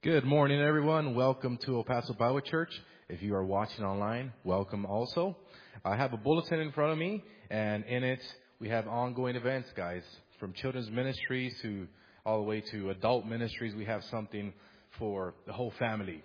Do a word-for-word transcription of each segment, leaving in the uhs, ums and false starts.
Good morning, everyone. Welcome to El Paso Bible Church. If you are watching online, welcome also. I have a bulletin in front of me, and in it we have ongoing events, guys, from children's ministries to all the way to adult ministries. We have something for the whole family.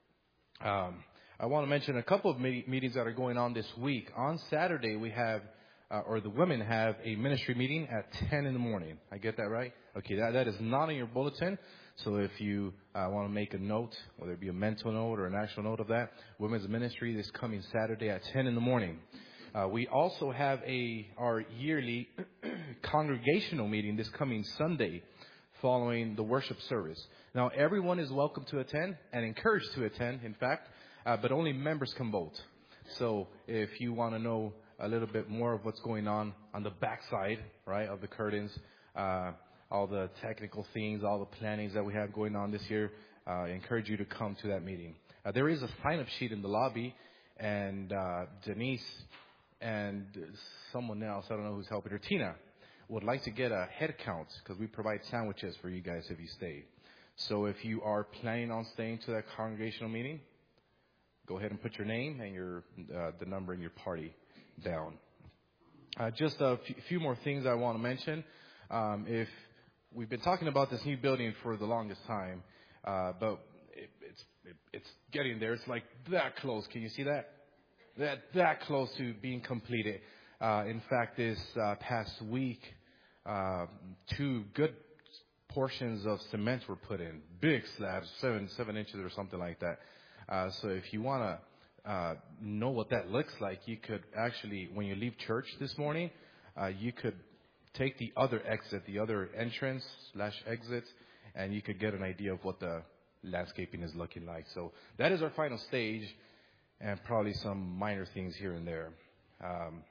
Um, I want to mention a couple of me- meetings that are going on this week. On Saturday, we have, uh, or the women have a ministry meeting at ten in the morning. I get that right? Okay, that, that is not in your bulletin. So if you uh, want to make a note, whether it be a mental note or an actual note of that, women's ministry this coming Saturday at ten in the morning. Uh, we also have a our yearly congregational meeting this coming Sunday following the worship service. Now, everyone is welcome to attend and encouraged to attend, in fact, uh, but only members can vote. So if you want to know a little bit more of what's going on on the backside, right, of the curtains, uh, all the technical things, all the plannings that we have going on this year, uh, I encourage you to come to that meeting. Uh, there is a sign-up sheet in the lobby, and uh, Denise and someone else, I don't know who's helping her, Tina, would like to get a head count because we provide sandwiches for you guys if you stay. So if you are planning on staying to that congregational meeting, go ahead and put your name and your uh, the number in your party down. Uh, just a f- few more things I want to mention. Um, if we've been talking about this new building for the longest time, uh, but it, it's it, it's getting there. It's like that close. Can you see that? That that close to being completed. Uh, in fact, this uh, past week, uh, two good portions of cement were put in, big slabs, seven seven inches or something like that. Uh, so if you want to uh, know what that looks like, you could actually, when you leave church this morning, uh, you could take the other exit, the other entrance slash exit, and you could get an idea of what the landscaping is looking like. So that is our final stage, and probably some minor things here and there. Um,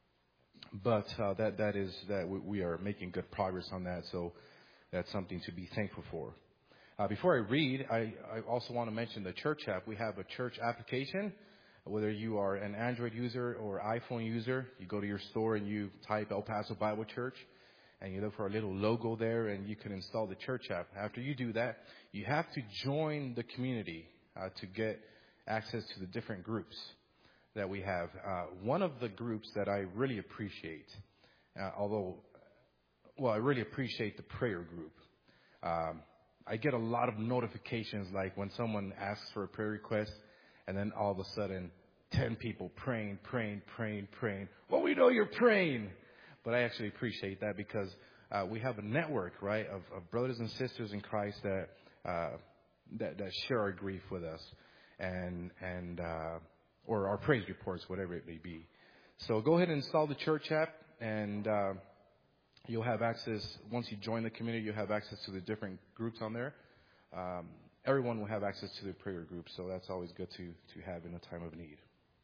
but uh, that that is that we, we are making good progress on that. So that's something to be thankful for. Uh, before I read, I, I also want to mention the church app. We have a church application. Whether you are an Android user or iPhone user, you go to your store and you type El Paso Bible Church, and you look for a little logo there, and you can install the church app. After you do that, you have to join the community uh, to get access to the different groups that we have. Uh, one of the groups that I really appreciate, uh, although, well, I really appreciate the prayer group. Um, I get a lot of notifications, like when someone asks for a prayer request, and then all of a sudden, ten people praying, praying, praying, praying. Well, we know you're praying. But I actually appreciate that because uh, we have a network, right, of, of brothers and sisters in Christ that, uh, that that share our grief with us, and and uh, or our praise reports, whatever it may be. So go ahead and install the church app, and uh, you'll have access. Once you join the community, you'll have access to the different groups on there. Um, Everyone will have access to the prayer group, so that's always good to, to have in a time of need.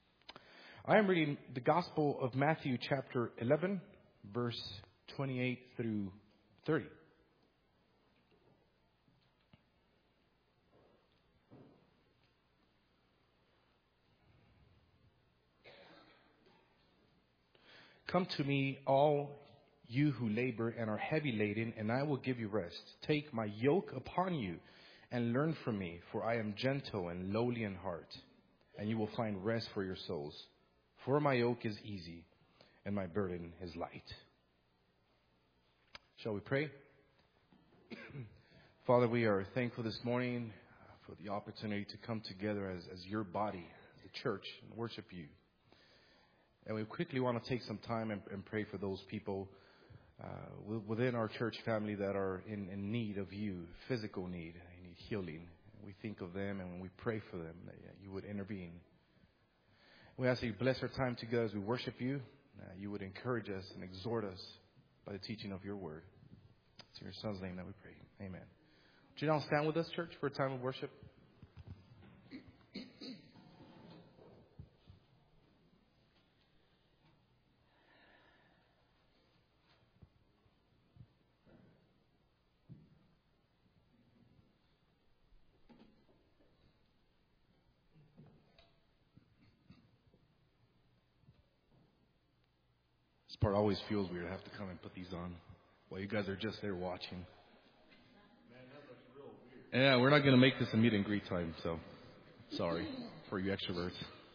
I am reading the Gospel of Matthew, chapter eleven, verse twenty-eight through thirty. Come to me, all you who labor and are heavy laden, and I will give you rest. Take my yoke upon you and learn from me, for I am gentle and lowly in heart, and you will find rest for your souls. For my yoke is easy, and my burden is light. Shall we pray? Father, we are thankful this morning for the opportunity to come together as, as your body, as a church, and worship you. And we quickly want to take some time and, and pray for those people uh, within our church family that are in, in need of you, physical need, they need healing. We think of them, and when we pray for them, that you would intervene. We ask that you bless our time together as we worship you. Uh, you would encourage us and exhort us by the teaching of your word. It's in your Son's name that we pray. Amen. Would you now stand with us, church, for a time of worship? This part always feels weird. I have to come and put these on while you guys are just there watching. Man, that looks real Yeah, we're not going to make this a meet and greet time, so sorry for you extroverts.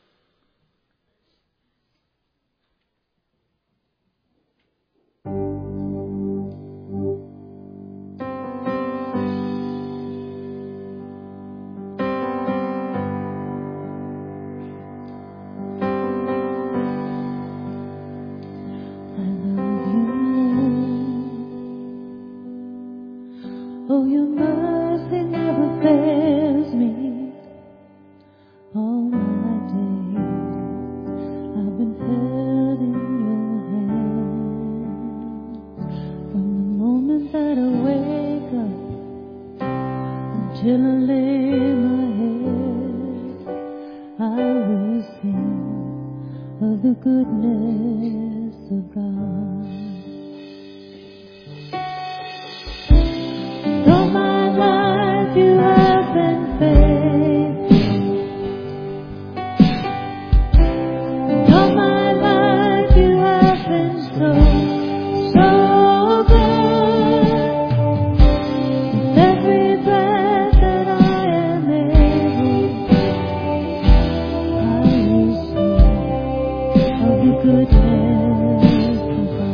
Oh, your mercy never fails me. All my days I've been held in your hands. From the moment that I wake up until I lay my head, I will sing of the goodness of God. All my life you have been faithful. All my life you have been so, so good. With every breath that I am able, I will sing of the goodness of God.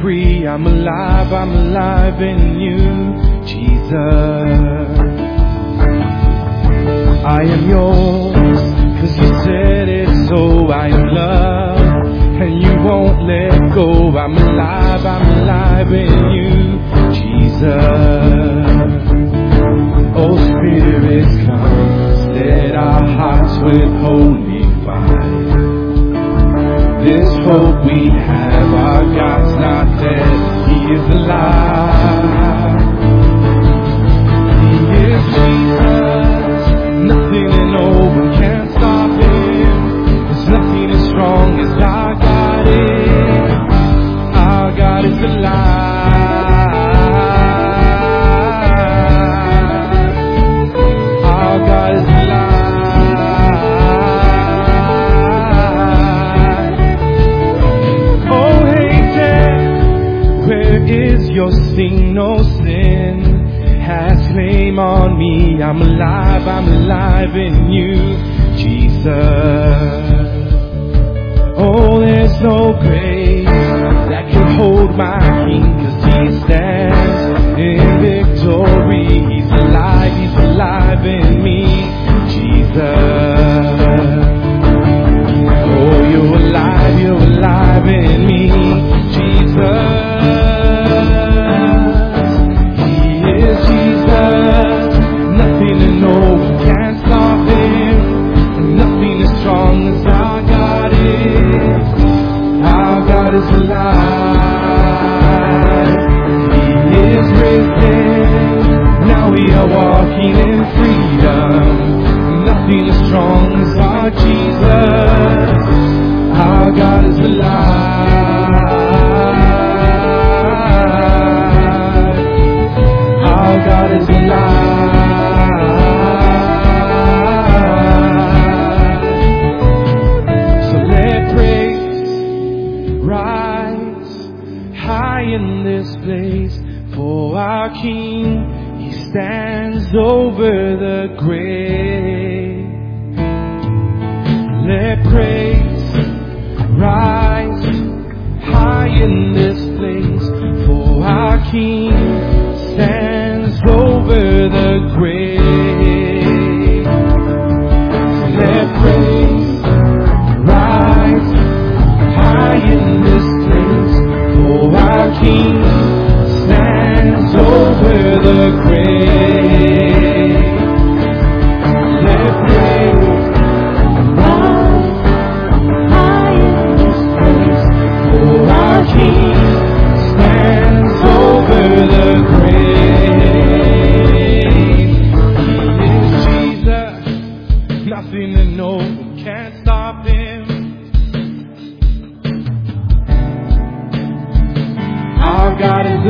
free. I'm alive, I'm alive in you, Jesus. I am yours, 'cause you said it so. I am loved, and you won't let go. I'm alive, I'm alive in you, Jesus. Oh, Spirit, come, set our hearts with holy fire. This hope we have, our God's not dead, He is alive. He is Jesus, nothing and no one can stop Him. There's nothing as strong as our God is. Our God is alive. Our God is alive. Oh, hey, death, where is your sting? No sin has claim on me. I'm alive, I'm alive in you, Jesus. Oh, there's no grave that can hold my King, 'cause He stands in victory. He's alive, He's alive in me, Jesus. Oh, you're alive, you're alive in me, Jesus. He is Jesus. Nothing and no one can stop Him. Nothing as strong as our God is. Our God is alive. He is risen. Now we are walking in freedom. Nothing as strong as our Jesus. Our God is alive. Our God is alive. So let praise rise high in this place for our King. He stands over the grave. Let praise rise high in this place for our King stands over the grave. Let praise rise high in this place for our King stands over the grave. Let praise rise high in this place for our King stands over the grave. He is Jesus, nothing and no one can stop Him. Our God is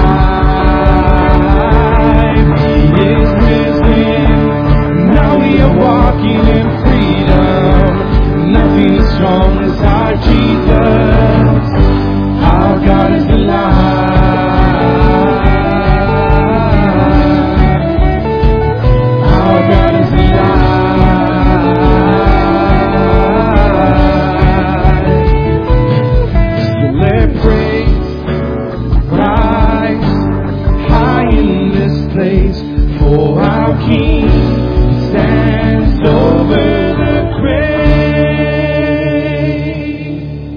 alive. He is risen. Now we are walking in freedom. Nothing as strong as our Jesus. Our God is alive. Our God is alive. So let praise rise high in this place for our King stands over the grave.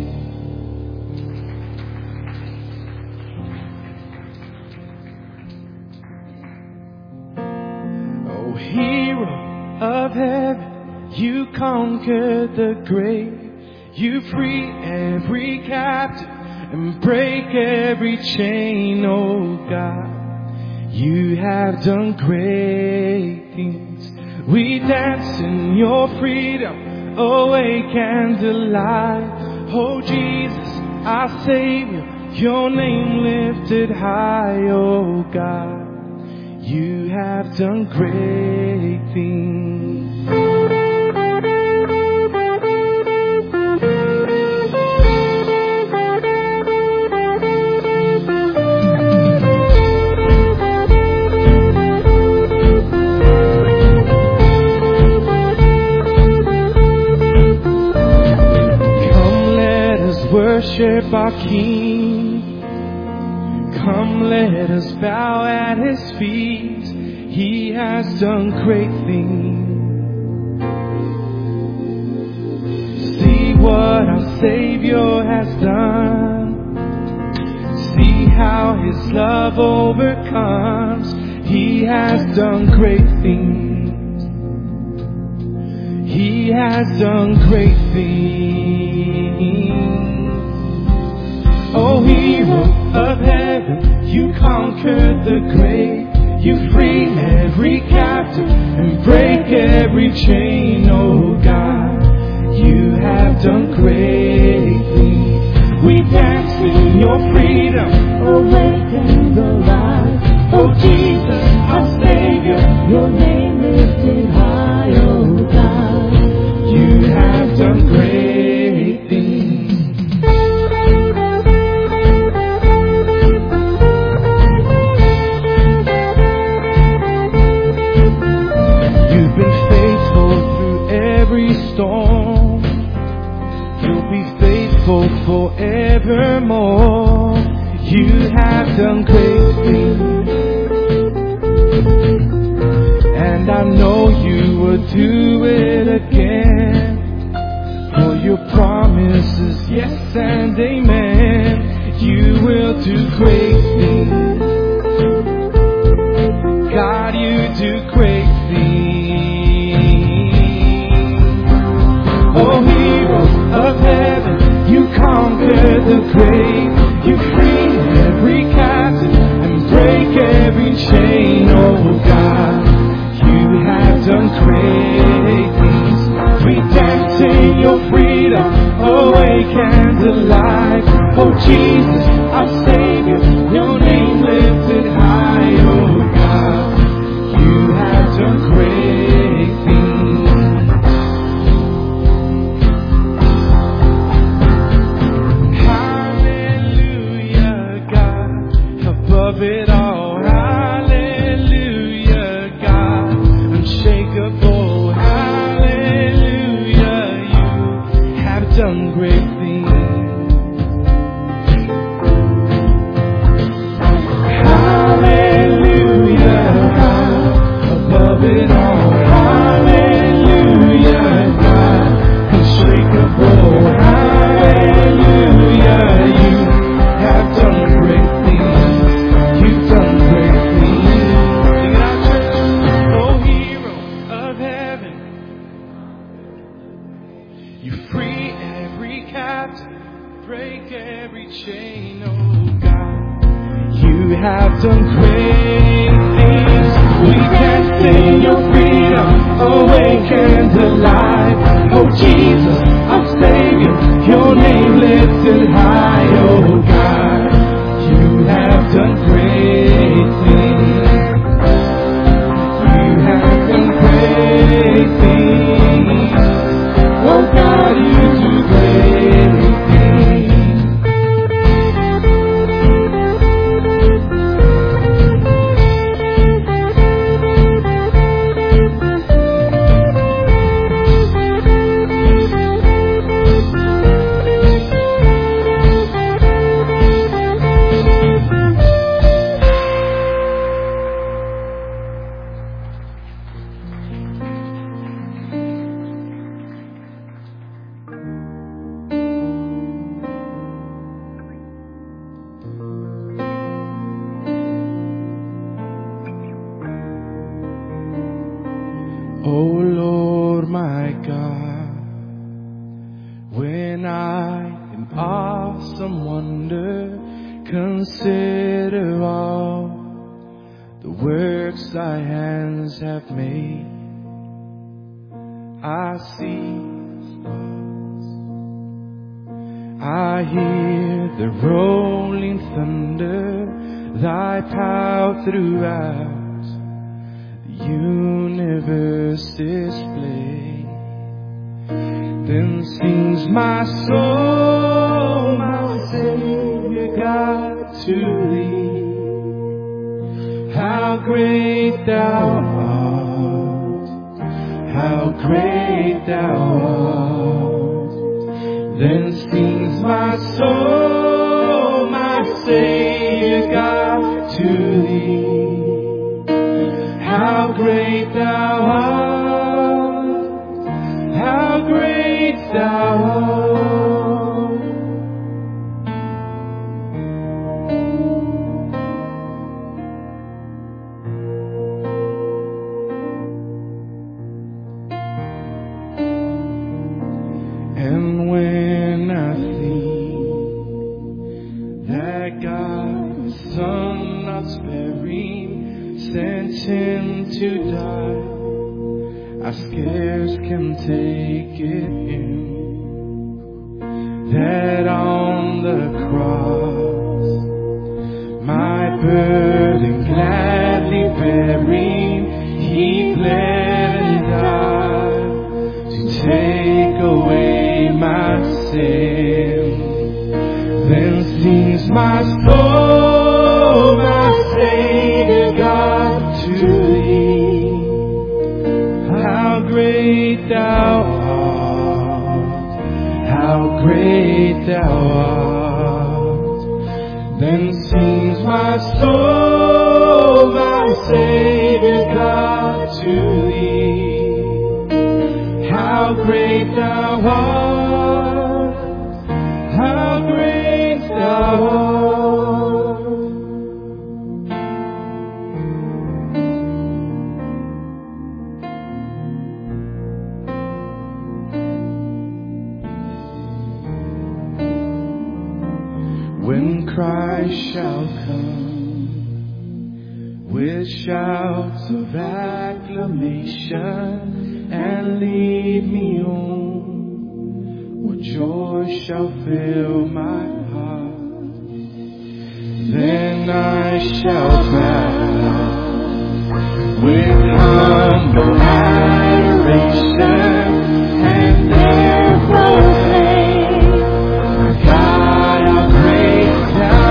Oh, hero of heaven, you conquered the grave. You free every captive and break every chain, oh God. You have done great things. We dance in your freedom, awake and alive. Oh Jesus, our Savior, your name lifted high, oh God. You have done great things. Worship our King. let us bow at His feet. He has done great things. See what our Savior has done. See how His love overcomes. He has done great things. He has done great things. Oh, hero of heaven, you conquered the grave. You free every captive and break every chain. Oh God, you have done great things. We dance in your freedom, awaken the light. Oh Jesus, our Savior, your name lifted high. Oh God, you have done great things. You've been faithful through every storm. You'll be faithful forevermore. You have done great things. And I know you will do it again. For your promises, yes and amen. You will do great things. God, you do great things. Oh, hero of heaven, you conquered the grave. You free every captive and break every chain. Oh God, you have done great things. We dance in your freedom, awake and alive. Oh Jesus, our Savior, your name lifted high. Oh God, you have done great things. Hallelujah, God, above it all. Hallelujah, God, unshakable. Hallelujah, you have done great things. Hallelujah, God, above it all. Hallelujah, God, unshakable. Hallelujah, you have done great things. You've done great things. Sing it out, church. Oh, hero of heaven, you free every captive, break every chain. Oh God, you have done great things. We dance in your freedom, awake and alive. Oh Jesus, our Savior, your name lifted high. Oh God, you have done great things. You have done great things. Oh God, you do great things. Oh Lord my God, when I in awesome wonder consider all the works thy hands have made, I see stars, I hear the rolling thunder, thy power throughout universe display. Then sings my soul, my Savior God, to thee. How great thou art, how great thou art. Then sings my soul, my Savior God, to great thou art, how great thou art. And when I think that God, His Son not sparing, sent Him to die, I scarce can take it in, that on the cross, my burden gladly bearing, He bled and died to take away my sin. Then sings my soul, my Savior God, to Thee. How great Thou art, how great Thou art. Then sings my soul, my Savior God, to Thee. How great Thou art, how great Thou art. When Christ shall come with shouts of acclamation and lead me on, what joy shall fill my heart. Then I shall bow with humble adoration and there proclaim, my God, how great Thou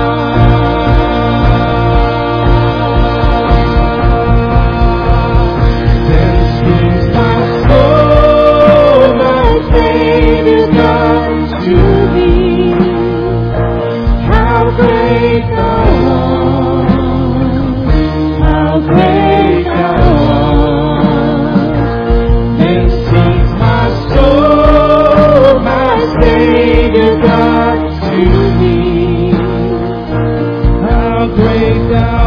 art. Then sings my soul, my Savior God, to Thee. How great Thou art, how great Thou art. Then sings my soul, my Savior God, to Thee. How great Thou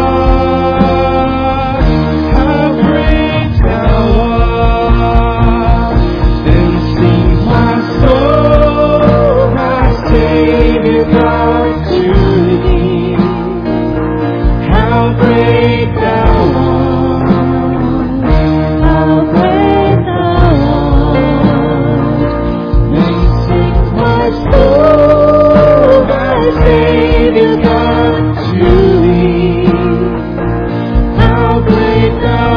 art, how great Thou art. Then sings my soul, my Savior God, to Thee. How great Thou art, how great Thou art. Then sings my soul, my Savior God, to Thee. How great Thou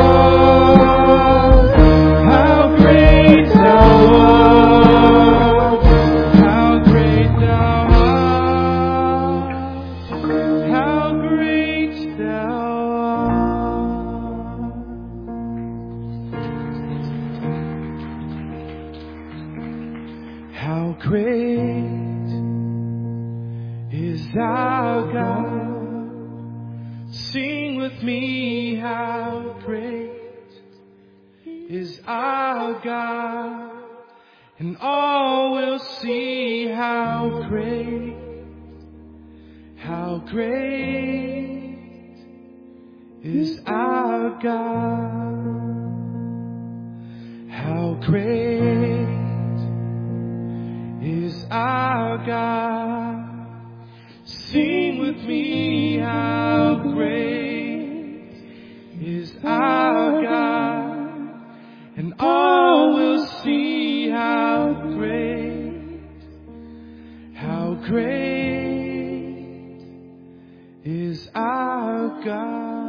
art, how great Thou art. How great Thou art, how great Thou art. How great is our God? Sing with me, how great is our God? And all will see how great, how great is our God. How great is our God? Sing with me, how great is our God? And all will see how great, how great is our God.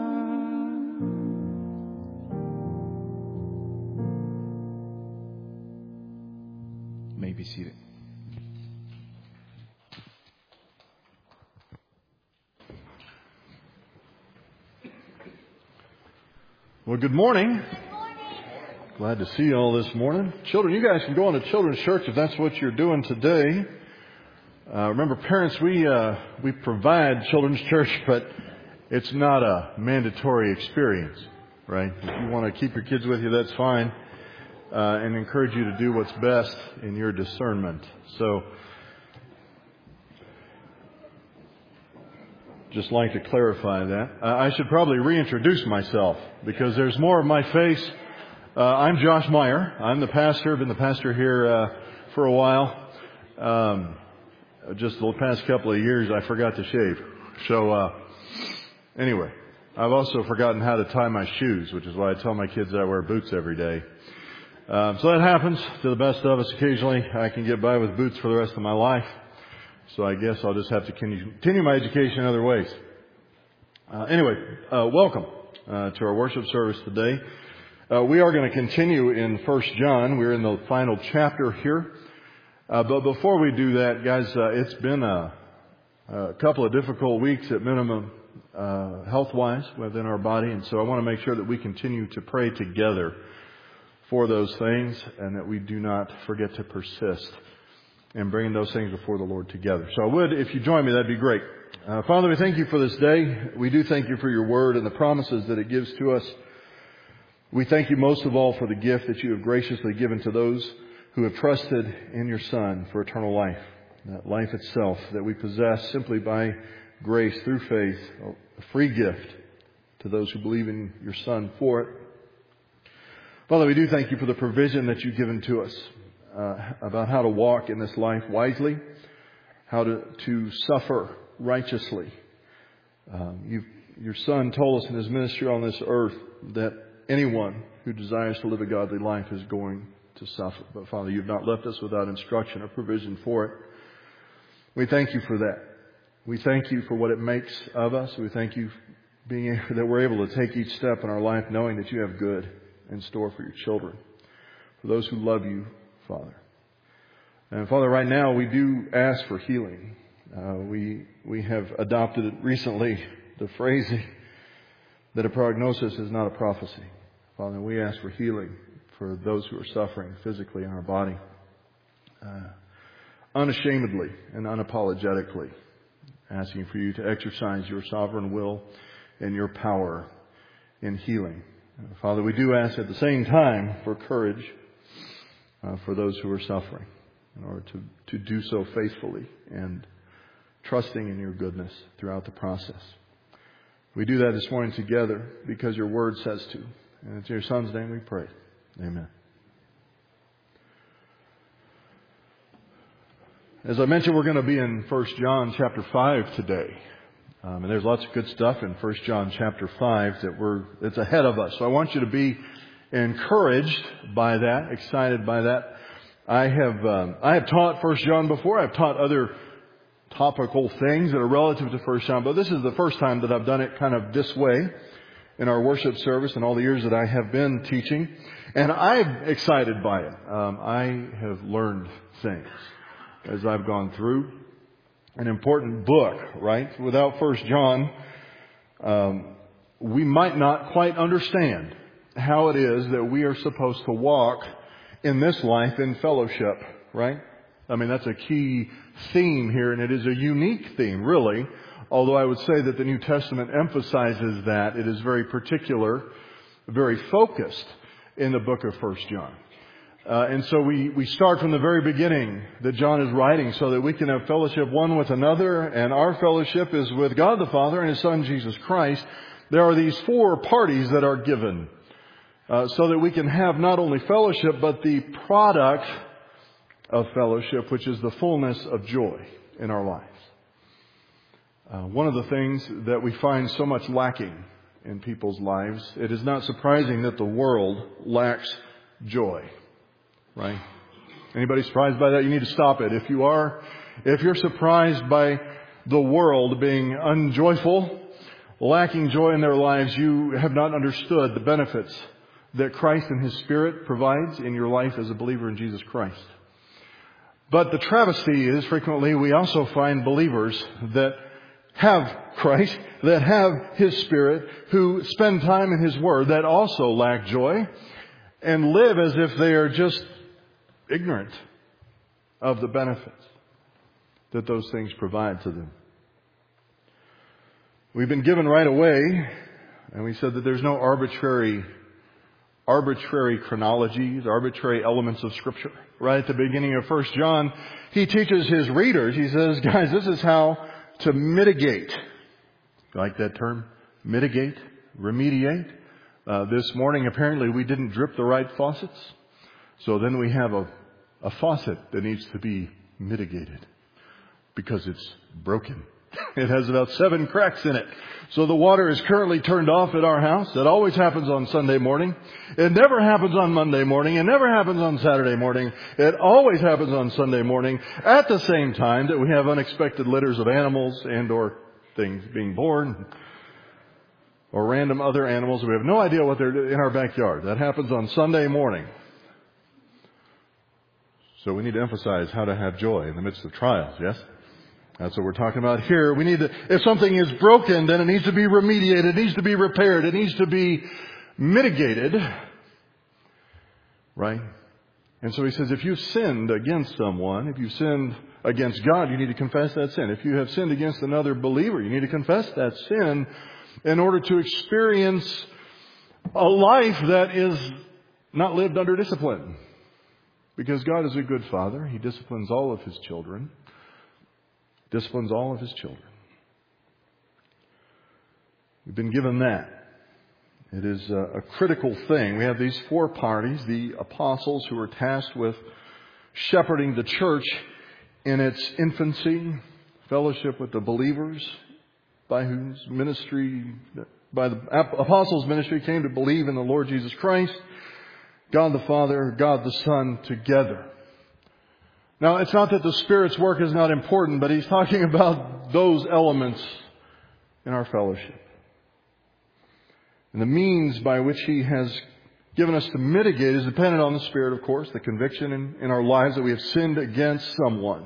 You may be seated. Well, good morning. Glad to see you all this morning. Children, you guys can go on to children's church if that's what you're doing today. Uh, remember, parents, we uh, we provide children's church, but it's not a mandatory experience. right? If you want to keep your kids with you, that's fine. Uh, and encourage you to do what's best in your discernment. So, just like to clarify that. Uh, I should probably reintroduce myself because there's more of my face. Uh, I'm Josh Meyer. I'm the pastor. I've been the pastor here uh, for a while. Um, just the past couple of years, I forgot to shave. So, uh, anyway, I've also forgotten how to tie my shoes, which is why I tell my kids I wear boots every day. Um, so that happens to the best of us occasionally. I can get by with boots for the rest of my life. So I guess I'll just have to continue my education in other ways. Uh, anyway, uh, welcome uh, to our worship service today. Uh, we are going to continue in First John. We're in the final chapter here. Uh, but before we do that, guys, uh, it's been a, a couple of difficult weeks at minimum uh, health-wise within our body. And so I want to make sure that we continue to pray together for those things and that we do not forget to persist in bringing those things before the Lord together. So I would, if you join me, that'd be great. Uh, Father, we thank you for this day. We do thank you for your word and the promises that it gives to us. We thank you most of all for the gift that you have graciously given to those who have trusted in your Son for eternal life. That life itself that we possess simply by grace through faith, a free gift to those who believe in your Son for it. Father, we do thank you for the provision that you've given to us uh, about how to walk in this life wisely, how to, to suffer righteously. Um, you've, your Son told us in his ministry on this earth that anyone who desires to live a godly life is going to suffer. But Father, you've not left us without instruction or provision for it. We thank you for that. We thank you for what it makes of us. We thank you being that we're able to take each step in our life knowing that you have good in store for your children, for those who love you, Father. And Father, right now we do ask for healing. Uh, we we have adopted it recently, the phrase that a prognosis is not a prophecy. Father, we ask for healing for those who are suffering physically in our body, uh, unashamedly and unapologetically, asking for you to exercise your sovereign will and your power in healing. Father, we do ask at the same time for courage uh, for those who are suffering in order to, to do so faithfully and trusting in your goodness throughout the process. We do that this morning together because your word says to. And it's in your Son's name we pray. Amen. As I mentioned, we're going to be in First John chapter five today. Um, and there's lots of good stuff in First John chapter five that we're, that's ahead of us. So I want you to be encouraged by that, excited by that. I have, um, I have taught First John before. I've taught other topical things that are relative to First John, but this is the first time that I've done it kind of this way in our worship service and all the years that I have been teaching. And I'm excited by it. Um, I have learned things as I've gone through. An important book, right? Without First John, um, we might not quite understand how it is that we are supposed to walk in this life in fellowship, right? I mean, that's a key theme here, and it is a unique theme, really. Although I would say that the New Testament emphasizes that it is very particular, very focused in the book of First John. Uh, and so we, we start from the very beginning that John is writing so that we can have fellowship one with another. And our fellowship is with God the Father and His Son, Jesus Christ. There are these four parties that are given uh, so that we can have not only fellowship, but the product of fellowship, which is the fullness of joy in our lives. Uh, one of the things that we find so much lacking in people's lives, it is not surprising that the world lacks joy. Right? Anybody surprised by that? You need to stop it. If you are, if you're surprised by the world being unjoyful, lacking joy in their lives, you have not understood the benefits that Christ and His Spirit provides in your life as a believer in Jesus Christ. But the travesty is frequently we also find believers that have Christ, that have His Spirit, who spend time in His Word, that also lack joy and live as if they are just ignorant of the benefits that those things provide to them. We've been given right away And we said that there's no arbitrary, arbitrary chronologies, arbitrary elements of Scripture. Right at the beginning of First John, he teaches his readers, he says, guys, this is how to mitigate. You like that term? Mitigate, remediate. Uh, this morning, apparently, we didn't drip the right faucets. So then we have a, a faucet that needs to be mitigated because it's broken. It has about seven cracks in it. So the water is currently turned off at our house. That always happens on Sunday morning. It never happens on Monday morning. It never happens on Saturday morning. It always happens on Sunday morning at the same time that we have unexpected litters of animals and or things being born or random other animals. We have no idea what they're in our backyard. That happens on Sunday morning. So we need to emphasize how to have joy in the midst of trials, yes? That's what we're talking about here. We need to, if something is broken, then it needs to be remediated, it needs to be repaired, it needs to be mitigated. Right? And so he says, if you've sinned against someone, if you've sinned against God, you need to confess that sin. If you have sinned against another believer, you need to confess that sin in order to experience a life that is not lived under discipline. Because God is a good Father. He disciplines all of His children. Disciplines all of His children. We've been given that. It is a, a critical thing. We have these four parties, the apostles who are tasked with shepherding the church in its infancy, fellowship with the believers by whose ministry, by the apostles' ministry came to believe in the Lord Jesus Christ, God the Father, God the Son together. Now, it's not that the Spirit's work is not important, but he's talking about those elements in our fellowship. And the means by which He has given us to mitigate is dependent on the Spirit, of course, the conviction in, in our lives that we have sinned against someone.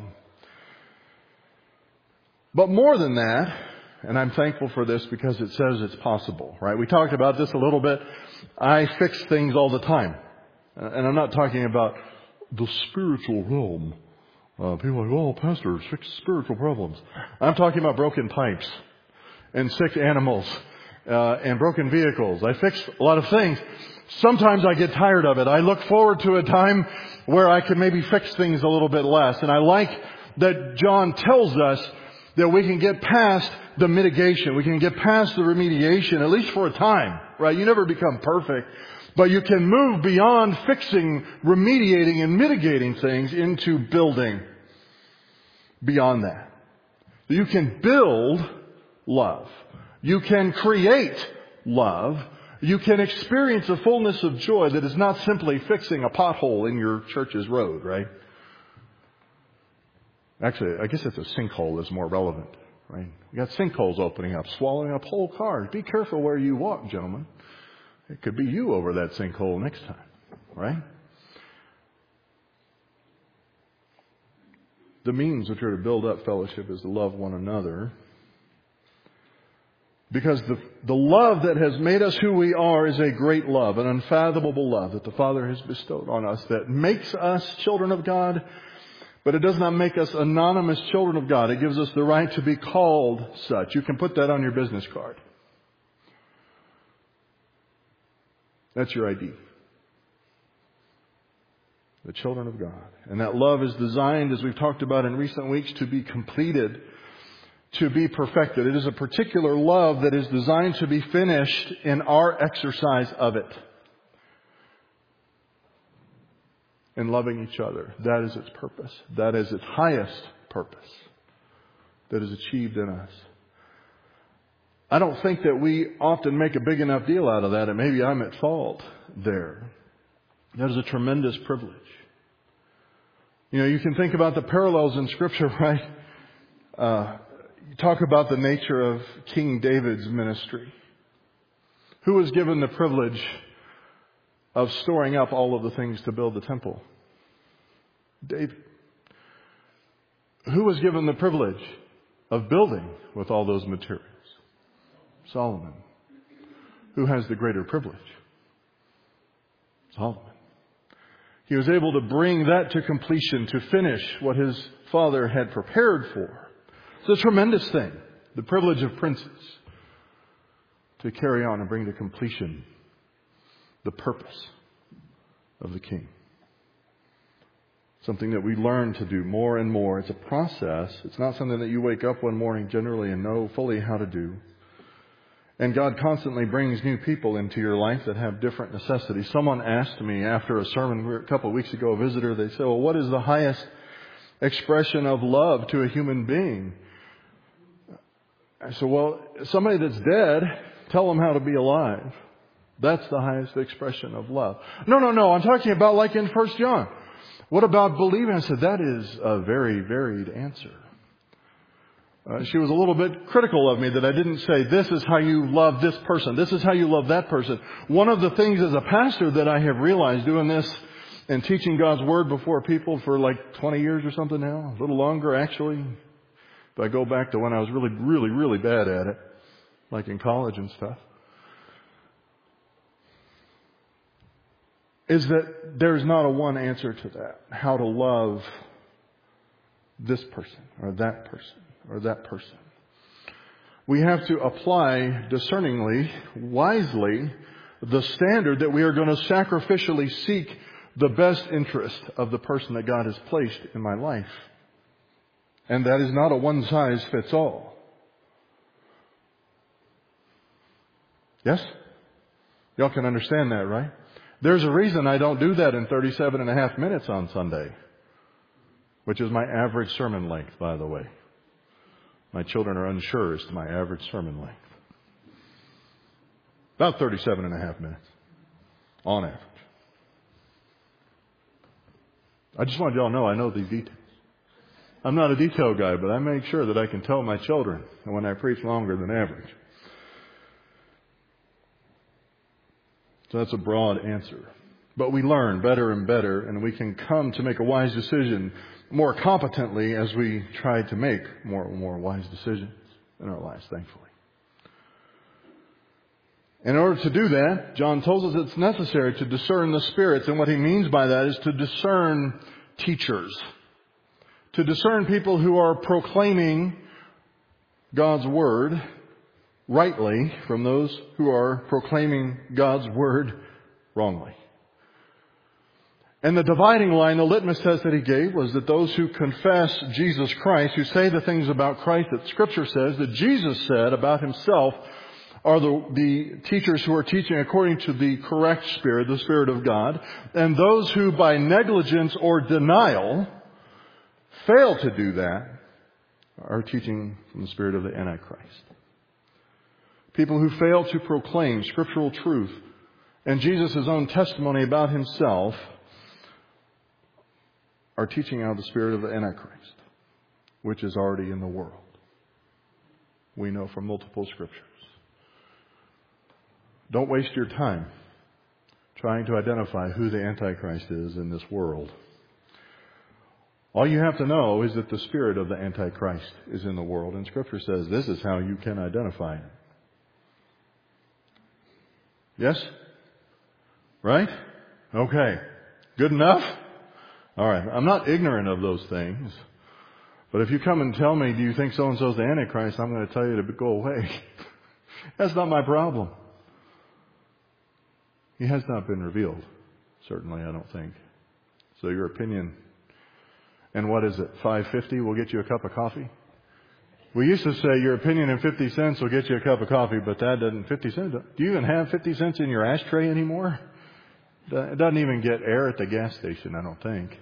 But more than that, and I'm thankful for this because it says it's possible, right? We talked about this a little bit. I fix things all the time. And I'm not talking about the spiritual realm. Uh, people are like, oh, pastors, fix spiritual problems. I'm talking about broken pipes and sick animals uh, and broken vehicles. I fix a lot of things. Sometimes I get tired of it. I look forward to a time where I can maybe fix things a little bit less. And I like that John tells us that we can get past the mitigation. We can get past the remediation, at least for a time, right? You never become perfect. But you can move beyond fixing, remediating, and mitigating things into building beyond that. You can build love. You can create love. You can experience a fullness of joy that is not simply fixing a pothole in your church's road, right? Actually, I guess it's a sinkhole is more relevant, right? We got sinkholes opening up, swallowing up whole cars. Be careful where you walk, gentlemen. It could be you over that sinkhole next time, right? The means which are to build up fellowship is to love one another. Because the, the love that has made us who we are is a great love, an unfathomable love that the Father has bestowed on us that makes us children of God, but it does not make us anonymous children of God. It gives us the right to be called such. You can put that on your business card. That's your I D. The children of God. And that love is designed, as we've talked about in recent weeks, to be completed, to be perfected. It is a particular love that is designed to be finished in our exercise of it. In loving each other. That is its purpose. That is its highest purpose that is achieved in us. I don't think that we often make a big enough deal out of that, and maybe I'm at fault there. That is a tremendous privilege. You know, you can think about the parallels in Scripture, right? Uh, you talk about the nature of King David's ministry. Who was given the privilege of storing up all of the things to build the temple? David. Who was given the privilege of building with all those materials? Solomon. Who has the greater privilege? Solomon. He was able to bring that to completion, to finish what his father had prepared for. It's a tremendous thing. The privilege of princes. to carry on and bring to completion the purpose of the King. Something that we learn to do more and more. It's a process. It's not something that you wake up one morning generally and know fully how to do. And God constantly brings new people into your life that have different necessities. Someone asked me after a sermon a couple of weeks ago, a visitor, they said, well, what is the highest expression of love to a human being? I said, well, somebody that's dead, tell them how to be alive. That's the highest expression of love. No, no, no, I'm talking about like in First John. What about believing? I said, that is a very varied answer. Uh, she was a little bit critical of me that I didn't say, this is how you love this person. This is how you love that person. One of the things as a pastor that I have realized doing this and teaching God's Word before people for like twenty years or something now, a little longer actually. If I go back to when I was really, really, really bad at it, like in college and stuff, is that there's not a one answer to that. How to love this person or that person or that person. We have to apply discerningly, wisely, the standard that we are going to sacrificially seek the best interest of the person that God has placed in my life. And that is not a one-size-fits-all. Yes? Y'all can understand that, right? There's a reason I don't do that in thirty-seven and a half minutes on Sunday, which is my average sermon length, by the way. My children are unsure as to my average sermon length. About thirty-seven and a half minutes, on average. I just want y'all to know I know these details. I'm not a detail guy, but I make sure that I can tell my children when I preach longer than average. So that's a broad answer. But we learn better and better, and we can come to make a wise decision more competently as we try to make more and more wise decisions in our lives, thankfully. In order to do that, John tells us it's necessary to discern the spirits, and what he means by that is to discern teachers. To discern people who are proclaiming God's Word rightly from those who are proclaiming God's Word wrongly. And the dividing line, the litmus test that he gave was that those who confess Jesus Christ, who say the things about Christ that Scripture says, that Jesus said about himself, are the, the teachers who are teaching according to the correct Spirit, the Spirit of God. And those who by negligence or denial fail to do that are teaching from the spirit of the Antichrist. People who fail to proclaim scriptural truth and Jesus' own testimony about himself are teaching out of the spirit of the Antichrist, which is already in the world. We know from multiple scriptures. Don't waste your time trying to identify who the Antichrist is in this world. All you have to know is that the spirit of the Antichrist is in the world, and Scripture says this is how you can identify him. Yes? Right? Okay. Good enough? All right. I'm not ignorant of those things. But if you come and tell me, do you think so-and-so is the Antichrist, I'm going to tell you to go away. That's not my problem. He has not been revealed. Certainly, I don't think. So your opinion, and what is it, five fifty will get you a cup of coffee? We used to say your opinion and fifty cents will get you a cup of coffee, but that doesn't, fifty cents, do you even have fifty cents in your ashtray anymore? It doesn't even get air at the gas station, I don't think.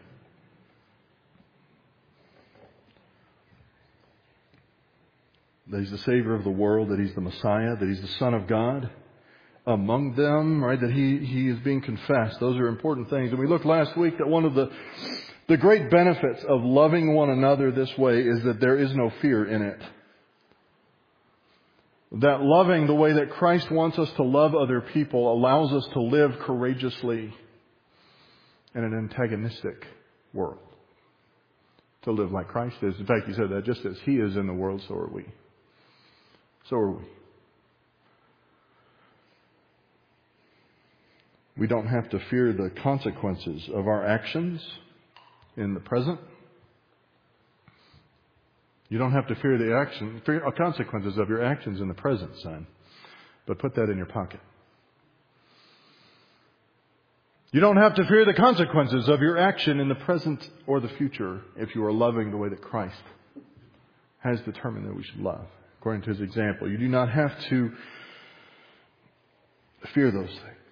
That he's the Savior of the world, that he's the Messiah, that he's the Son of God. Among them, right, that he, he is being confessed. Those are important things. And we looked last week that one of the, the great benefits of loving one another this way is that there is no fear in it. That loving the way that Christ wants us to love other people allows us to live courageously in an antagonistic world. To live like Christ is. In fact, he said that just as he is in the world, so are we. So are we. We don't have to fear the consequences of our actions in the present. You don't have to fear the action, fear consequences of your actions in the present, son. But put that in your pocket. You don't have to fear the consequences of your action in the present or the future if you are loving the way that Christ has determined that we should love, according to His example. You do not have to fear those things.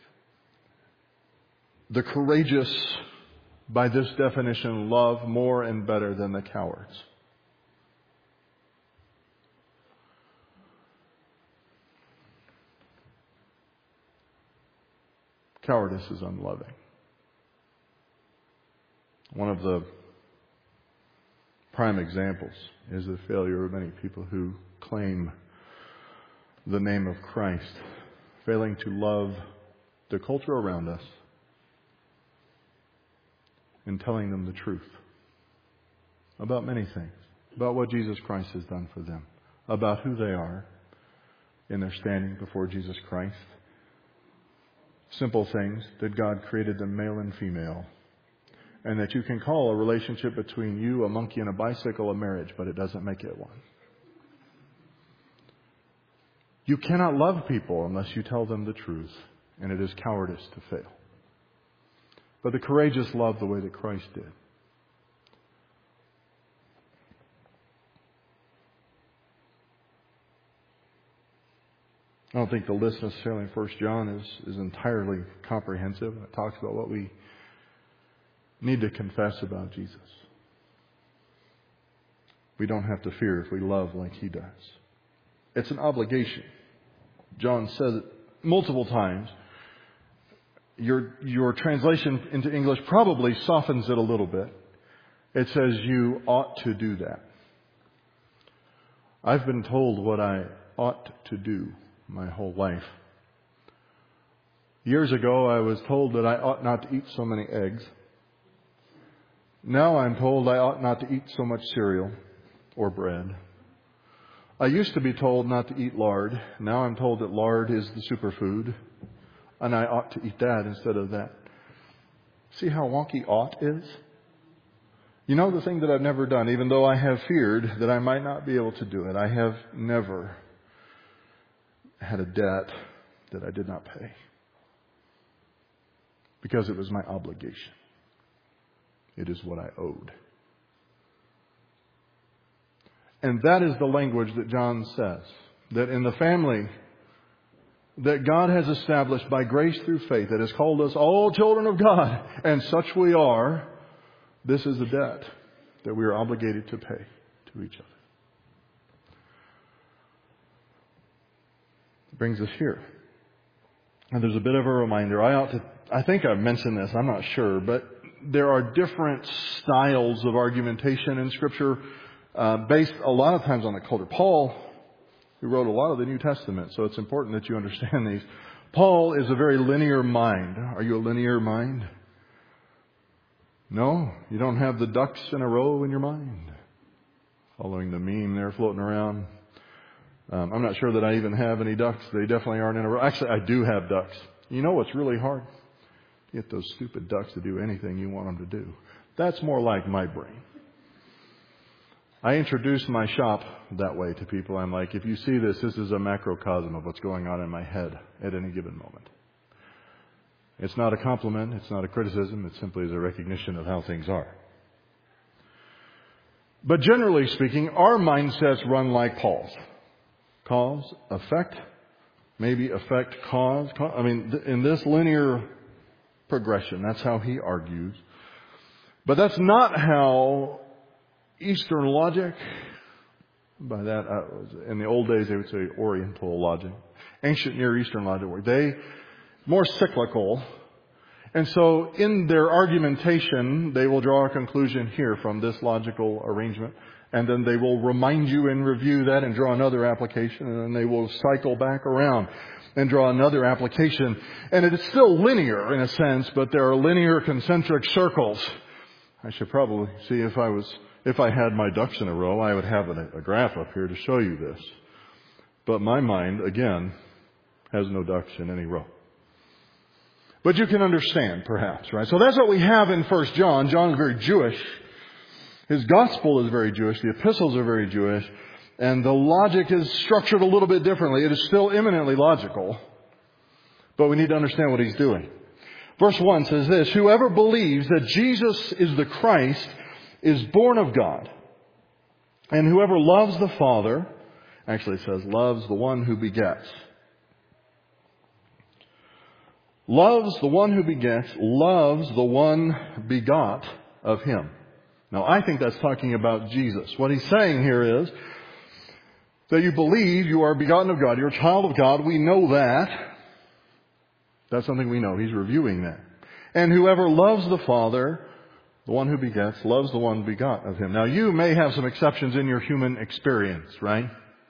The courageous, by this definition, love more and better than the cowards. Cowardice is unloving. One of the prime examples is the failure of many people who claim the name of Christ, failing to love the culture around us and telling them the truth about many things, about what Jesus Christ has done for them, about who they are in their standing before Jesus Christ. Simple things, that God created them male and female, and that you can call a relationship between you, a monkey, and a bicycle a marriage, but it doesn't make it one. You cannot love people unless you tell them the truth, and it is cowardice to fail. But the courageous love the way that Christ did. I don't think the list necessarily in First John is, is entirely comprehensive. It talks about what we need to confess about Jesus. We don't have to fear if we love like He does. It's an obligation. John says it multiple times. Your, your translation into English probably softens it a little bit. It says you ought to do that. I've been told what I ought to do my whole life. Years ago, I was told that I ought not to eat so many eggs. Now I'm told I ought not to eat so much cereal or bread. I used to be told not to eat lard. Now I'm told that lard is the superfood, and I ought to eat that instead of that. See how wonky ought is? You know, the thing that I've never done, even though I have feared that I might not be able to do it, I have never had a debt that I did not pay because it was my obligation. It is what I owed. And that is the language that John says, that in the family that God has established by grace through faith, that has called us all children of God, and such we are, this is the debt that we are obligated to pay to each other. Brings us here. And there's a bit of a reminder. I ought to, I think I've mentioned this, I'm not sure, but there are different styles of argumentation in Scripture uh, based a lot of times on the culture. Paul, who wrote a lot of the New Testament, so it's important that you understand these. Paul is a very linear mind. Are you a linear mind? No? You don't have the ducks in a row in your mind? Following the meme there floating around. Um, I'm not sure that I even have any ducks. They definitely aren't in a row. Actually, I do have ducks. You know what's really hard? Get those stupid ducks to do anything you want them to do. That's more like my brain. I introduce my shop that way to people. I'm like, if you see this, this is a macrocosm of what's going on in my head at any given moment. It's not a compliment. It's not a criticism. It simply is a recognition of how things are. But generally speaking, our mindsets run like Paul's. Cause, effect, maybe effect, cause. cause. I mean, in this linear progression, that's how he argues. But that's not how Eastern logic, by that, uh, in the old days they would say Oriental logic, ancient Near Eastern logic work. They, more cyclical. And so in their argumentation, they will draw a conclusion here from this logical arrangement. And then they will remind you and review that and draw another application. And then they will cycle back around and draw another application. And it is still linear in a sense, but there are linear concentric circles. I should probably see if I was, if I had my ducks in a row, I would have a, a graph up here to show you this. But my mind, again, has no ducks in any row. But you can understand, perhaps, right? So that's what we have in First John. John is very Jewish. His gospel is very Jewish. The epistles are very Jewish. And the logic is structured a little bit differently. It is still eminently logical, but we need to understand what he's doing. Verse one says this, whoever believes that Jesus is the Christ is born of God. And whoever loves the Father, actually it says loves the one who begets. Loves the one who begets, loves the one begot of him. Now I think that's talking about Jesus. What he's saying here is that you believe you are begotten of God, you're a child of God, we know that. That's something we know. He's reviewing that. And whoever loves the Father, the one who begets, loves the one begot of him. Now you may have some exceptions in your human experience, right?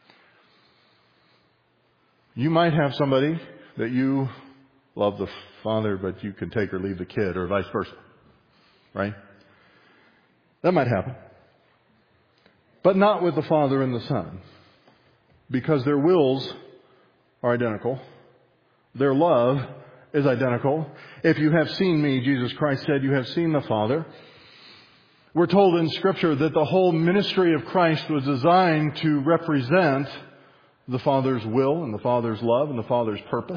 You might have somebody that you love the father, but you can take or leave the kid, or vice versa, right? That might happen. But not with the Father and the Son, because their wills are identical. Their love is identical. If you have seen me, Jesus Christ said, you have seen the Father. We're told in Scripture that the whole ministry of Christ was designed to represent the Father's will and the Father's love and the Father's purpose.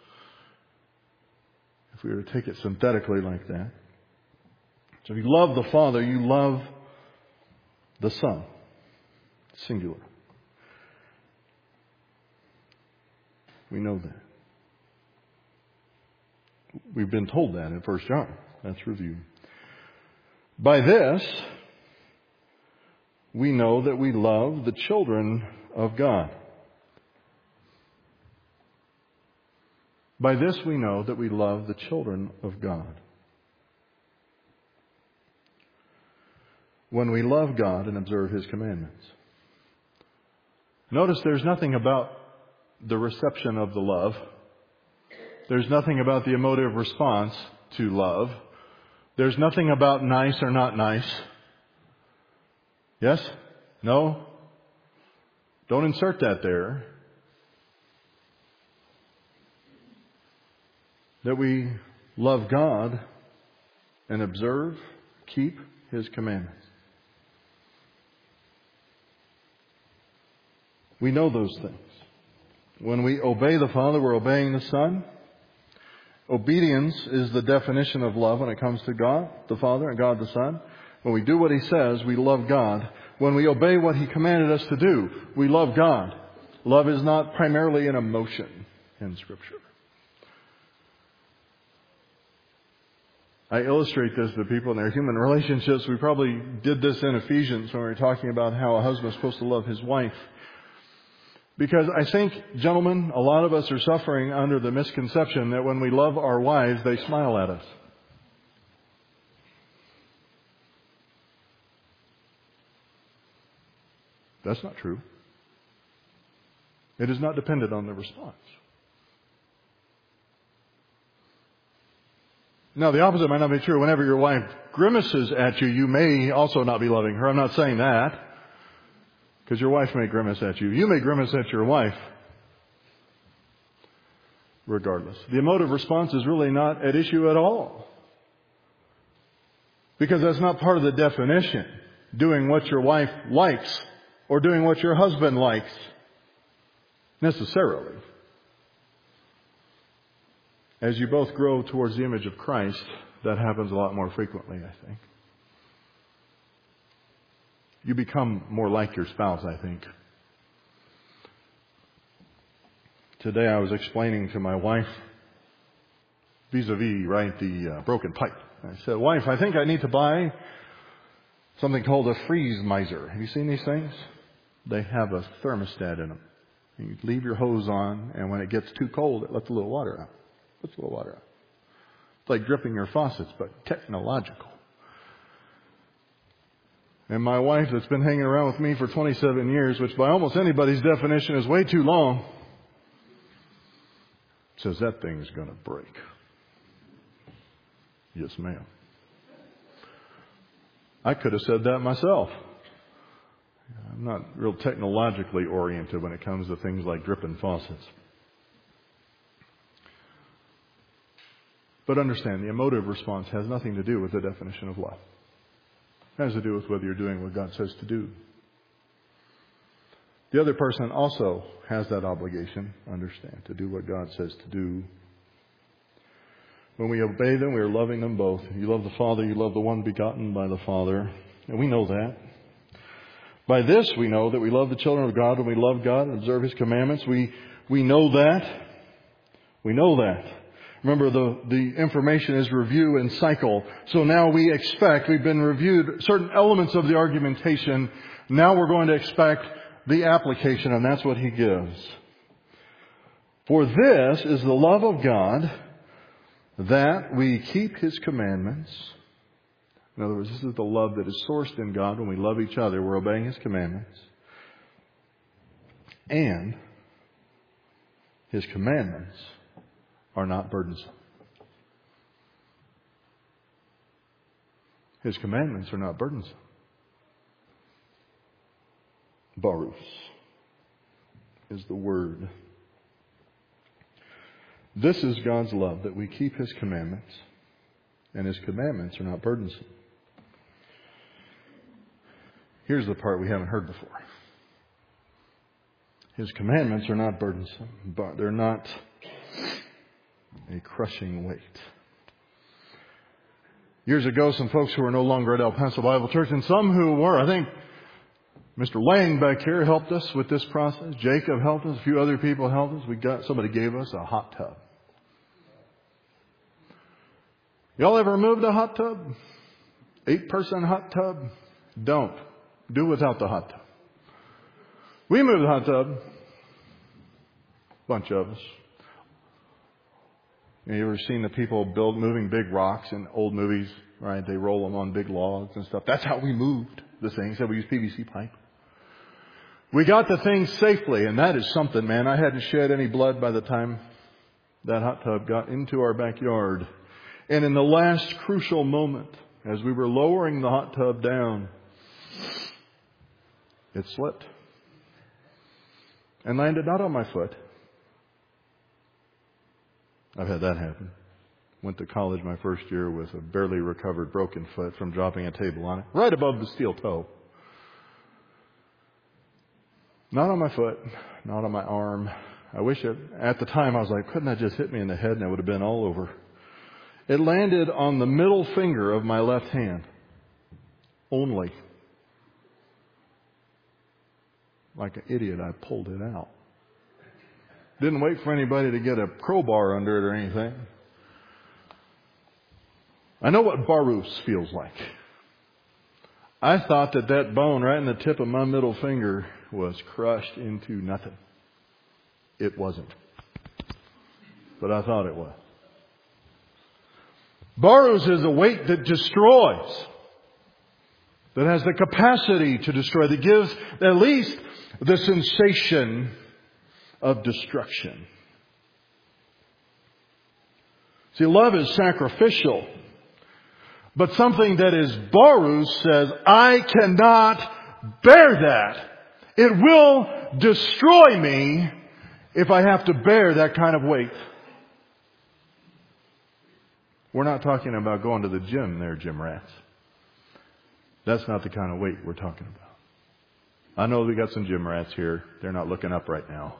If we were to take it synthetically like that. So if you love the Father, you love the Son. Singular. We know that. We've been told that in First John. That's reviewed. By this, we know that we love the children of God. By this we know that we love the children of God. When we love God and observe His commandments. Notice there's nothing about the reception of the love. There's nothing about the emotive response to love. There's nothing about nice or not nice. Yes? No? Don't insert that there. That we love God and observe, keep His commandments. We know those things. When we obey the Father, we're obeying the Son. Obedience is the definition of love when it comes to God, the Father, and God the Son. When we do what He says, we love God. When we obey what He commanded us to do, we love God. Love is not primarily an emotion in Scripture. I illustrate this to people in their human relationships. We probably did this in Ephesians when we were talking about how a husband is supposed to love his wife. Because I think, gentlemen, a lot of us are suffering under the misconception that when we love our wives, they smile at us. That's not true. It is not dependent on the response. Now, the opposite might not be true. Whenever your wife grimaces at you, you may also not be loving her. I'm not saying that. Because your wife may grimace at you. You may grimace at your wife. Regardless. The emotive response is really not at issue at all. Because that's not part of the definition. Doing what your wife likes. Or doing what your husband likes. Necessarily. As you both grow towards the image of Christ, that happens a lot more frequently, I think. You become more like your spouse, I think. Today I was explaining to my wife, vis-a-vis, right, the uh, broken pipe. I said, wife, I think I need to buy something called a freeze miser. Have you seen these things? They have a thermostat in them. You leave your hose on, and when it gets too cold, it lets a little water out. Puts a little water out. It's like dripping your faucets, but technological. And my wife, that's been hanging around with me for twenty-seven years, which by almost anybody's definition is way too long, says that thing's going to break. Yes, ma'am. I could have said that myself. I'm not real technologically oriented when it comes to things like dripping faucets. But understand, the emotive response has nothing to do with the definition of love. It has to do with whether you're doing what God says to do. The other person also has that obligation, understand, to do what God says to do. When we obey them, we are loving them both. You love the Father, you love the one begotten by the Father. And we know that. By this we know that we love the children of God when we love God and observe His commandments. We we know that. We know that. Remember, the, the information is review and cycle. So now we expect, we've been reviewed certain elements of the argumentation. Now we're going to expect the application, and that's what he gives. For this is the love of God, that we keep His commandments. In other words, this is the love that is sourced in God. When we love each other, we're obeying His commandments. And His commandments are not burdensome. His commandments are not burdensome. Barus is the word. This is God's love, that we keep His commandments, and His commandments are not burdensome. Here's the part we haven't heard before. His commandments are not burdensome, but they're not a crushing weight. Years ago, some folks who were no longer at El Paso Bible Church, and some who were, I think Mister Lang back here helped us with this process. Jacob helped us. A few other people helped us. We got somebody gave us a hot tub. Y'all ever moved a hot tub? Eight-person hot tub? Don't. Do without the hot tub. We moved the hot tub. Bunch of us. You ever seen the people build moving big rocks in old movies, right? They roll them on big logs and stuff. That's how we moved the thing. So we used P V C pipe. We got the thing safely, and that is something, man. I hadn't shed any blood by the time that hot tub got into our backyard. And in the last crucial moment, as we were lowering the hot tub down, it slipped and landed not on my foot. I've had that happen. Went to college my first year with a barely recovered broken foot from dropping a table on it, right above the steel toe. Not on my foot, not on my arm. I wish it, at the time I was like, couldn't that just hit me in the head and it would have been all over. It landed on the middle finger of my left hand. Only. Like an idiot, I pulled it out. Didn't wait for anybody to get a crowbar under it or anything. I know what Barus feels like. I thought that that bone right in the tip of my middle finger was crushed into nothing. It wasn't. But I thought it was. Barus is a weight that destroys. That has the capacity to destroy. That gives at least the sensation of destruction. See, love is sacrificial. But something that is Barus says, I cannot bear that. It will destroy me if I have to bear that kind of weight. We're not talking about going to the gym there, gym rats. That's not the kind of weight we're talking about. I know we got some gym rats here. They're not looking up right now.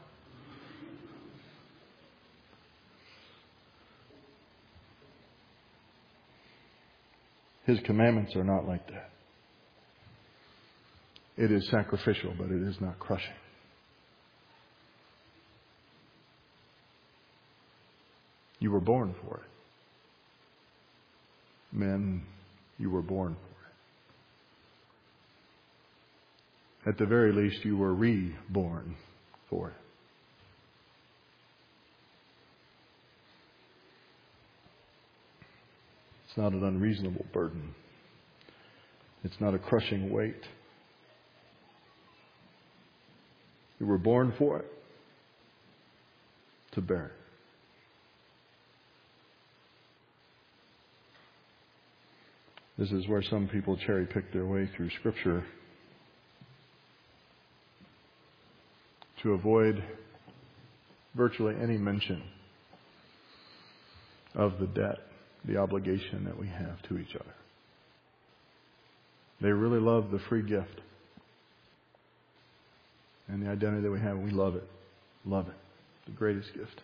His commandments are not like that. It is sacrificial, but it is not crushing. You were born for it. Men, you were born for it. At the very least, you were reborn for it. It's not an unreasonable burden. It's not a crushing weight. You were born for it, to bear it. This is where some people cherry pick their way through Scripture to avoid virtually any mention of the debt, the obligation that we have to each other. They really love the free gift. and the identity that we have. We love it. Love it. The greatest gift.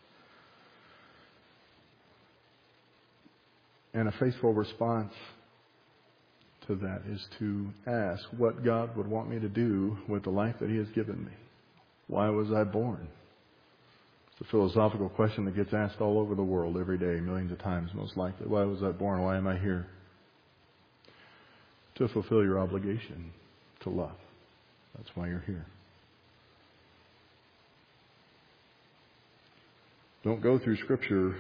And a faithful response to that is to ask what God would want me to do with the life that He has given me. Why was I born? It's a philosophical question that gets asked all over the world every day, millions of times most likely. Why was I born? Why am I here? To fulfill your obligation to love. That's why you're here. Don't go through Scripture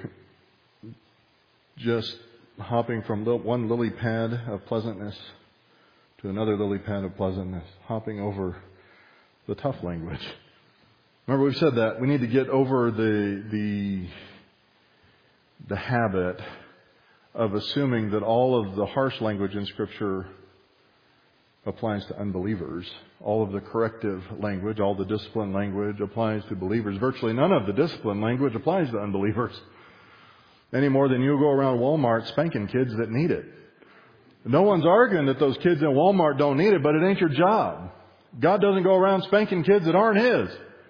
just hopping from one lily pad of pleasantness to another lily pad of pleasantness, hopping over the tough language. Remember, we've said that we need to get over the the the habit of assuming that all of the harsh language in Scripture applies to unbelievers. All of the corrective language, all the discipline language applies to believers. Virtually none of the discipline language applies to unbelievers. Any more than you go around Walmart spanking kids that need it. No one's arguing that those kids in Walmart don't need it, but it ain't your job. God doesn't go around spanking kids that aren't His.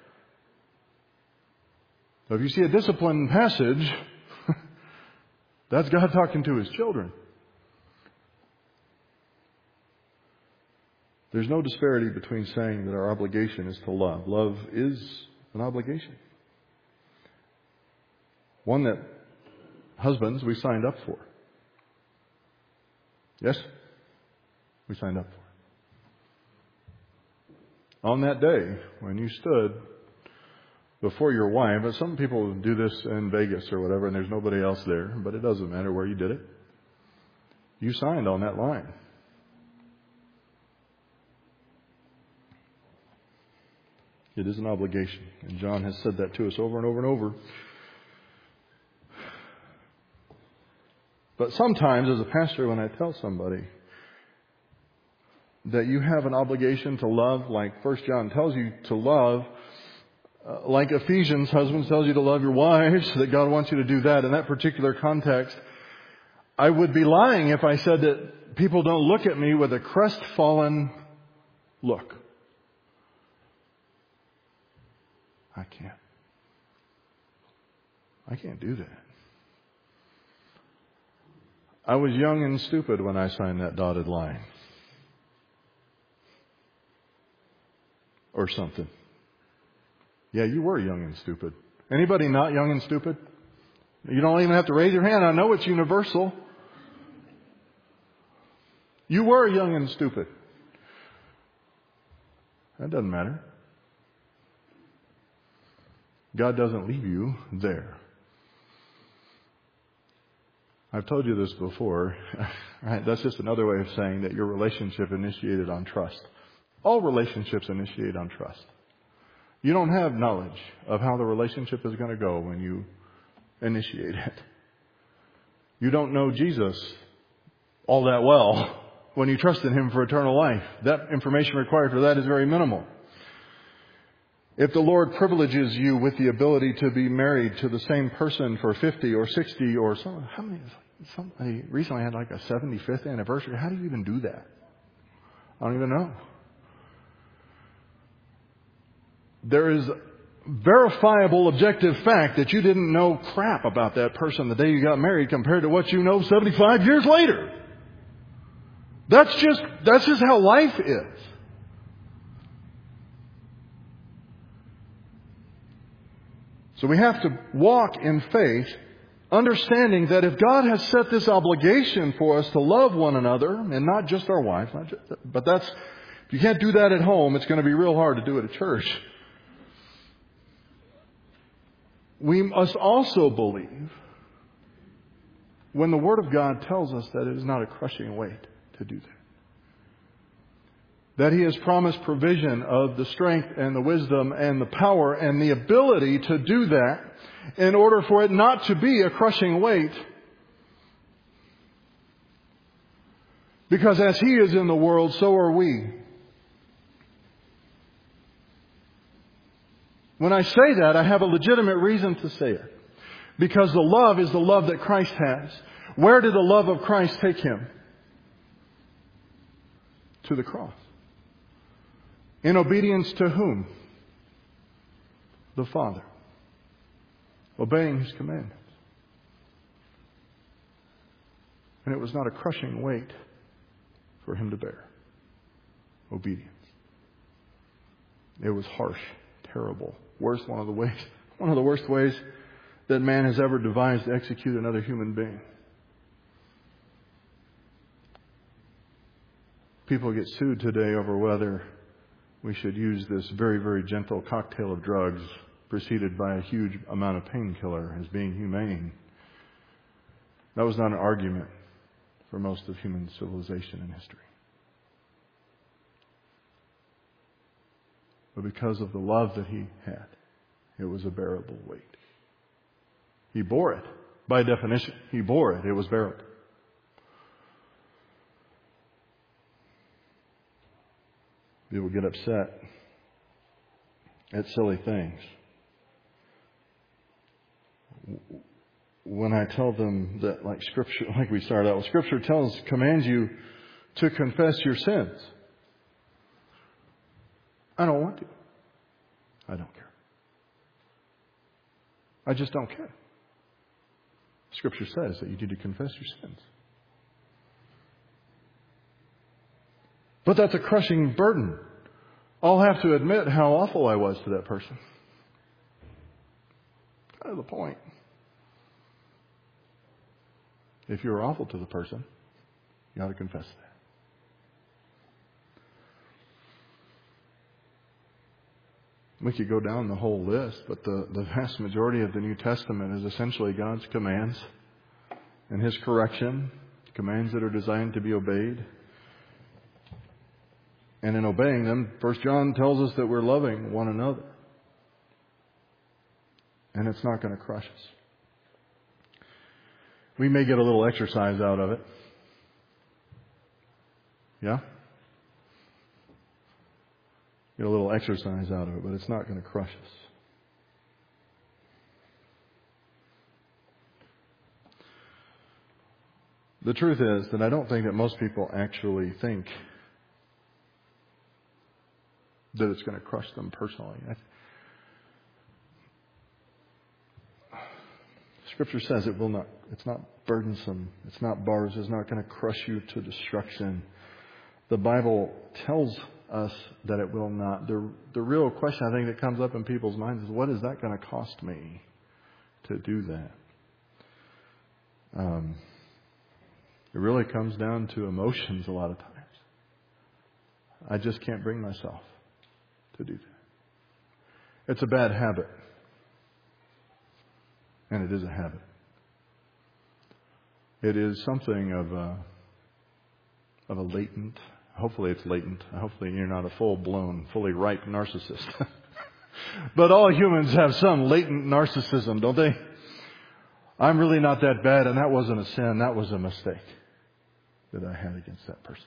So if you see a discipline passage, that's God talking to His children. There's no disparity between saying that our obligation is to love. Love is an obligation. One that husbands, we signed up for. Yes? We signed up for. On that day, when you stood before your wife, but some people do this in Vegas or whatever, and there's nobody else there, but it doesn't matter where you did it. You signed on that line. It is an obligation. And John has said that to us over and over and over. But sometimes as a pastor, when I tell somebody that you have an obligation to love, like First John tells you to love, uh, like Ephesians, husbands tells you to love your wives, that God wants you to do that in that particular context, I would be lying if I said that people don't look at me with a crestfallen look. I can't. I can't do that. I was young and stupid when I signed that dotted line. Or something. Yeah, you were young and stupid. Anybody not young and stupid? You don't even have to raise your hand. I know it's universal. You were young and stupid. That doesn't matter. God doesn't leave you there. I've told you this before. Right? That's just another way of saying that your relationship initiated on trust. All relationships initiate on trust. You don't have knowledge of how the relationship is going to go when you initiate it. You don't know Jesus all that well when you trust in Him for eternal life. That information required for that is very minimal. If the Lord privileges you with the ability to be married to the same person for fifty or sixty or some, how many, somebody recently had like a seventy-fifth anniversary. How do you even do that? I don't even know. There is verifiable objective fact that you didn't know crap about that person the day you got married compared to what you know seventy-five years later. That's just, that's just how life is. So we have to walk in faith, understanding that if God has set this obligation for us to love one another, and not just our wives, not just, but that's, if you can't do that at home, it's going to be real hard to do it at church. We must also believe when the Word of God tells us that it is not a crushing weight to do that. That He has promised provision of the strength and the wisdom and the power and the ability to do that in order for it not to be a crushing weight. Because as He is in the world, so are we. When I say that, I have a legitimate reason to say it. Because the love is the love that Christ has. Where did the love of Christ take Him? To the cross. In obedience to whom? The Father. Obeying His commandments. And it was not a crushing weight for Him to bear. Obedience. It was harsh, terrible, worst one of the ways, one of the worst ways that man has ever devised to execute another human being. People get sued today over whether we should use this very, very gentle cocktail of drugs preceded by a huge amount of painkiller as being humane. That was not an argument for most of human civilization and history. But because of the love that He had, it was a bearable weight. He bore it. By definition, He bore it. It was bearable. People get upset at silly things. When I tell them that, like Scripture, like we started out with, Scripture tells, commands you to confess your sins. I don't want to. I don't care. I just don't care. Scripture says that you need to confess your sins. But that's a crushing burden. I'll have to admit how awful I was to that person. Kind of the point. If you're awful to the person, you ought to confess that. We could go down the whole list, but the, the vast majority of the New Testament is essentially God's commands and His correction, commands that are designed to be obeyed. And in obeying them, First John tells us that we're loving one another. And it's not going to crush us. We may get a little exercise out of it. Yeah? Get a little exercise out of it, but it's not going to crush us. The truth is that I don't think that most people actually think that it's going to crush them personally. Scripture says it will not. It's not burdensome. It's not bars. It's not going to crush you to destruction. The Bible tells us that it will not. The, the real question I think that comes up in people's minds is, what is that going to cost me to do that? Um, it really comes down to emotions a lot of times. I just can't bring myself to do that. It's a bad habit. And it is a habit. It is something of a, of a latent, hopefully it's latent, hopefully you're not a full-blown, fully ripe narcissist. But all humans have some latent narcissism, don't they? I'm really not that bad, and that wasn't a sin, that was a mistake that I had against that person.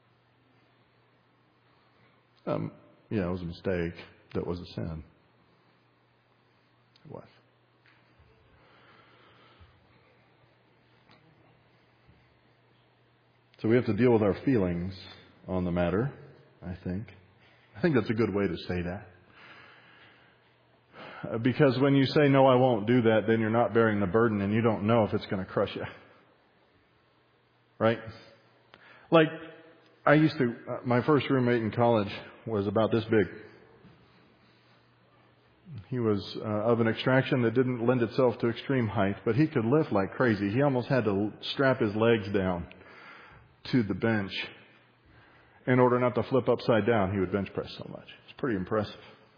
Um, yeah, it was a mistake that was a sin. It was. So we have to deal with our feelings on the matter, I think. I think that's a good way to say that. Uh, because when you say, no, I won't do that, then you're not bearing the burden and you don't know if it's going to crush you. Right? Like, I used to, uh, my first roommate in college was about this big. He was uh, of an extraction that didn't lend itself to extreme height, but he could lift like crazy. He almost had to strap his legs down to the bench in order not to flip upside down. He would bench press so much. It's pretty impressive.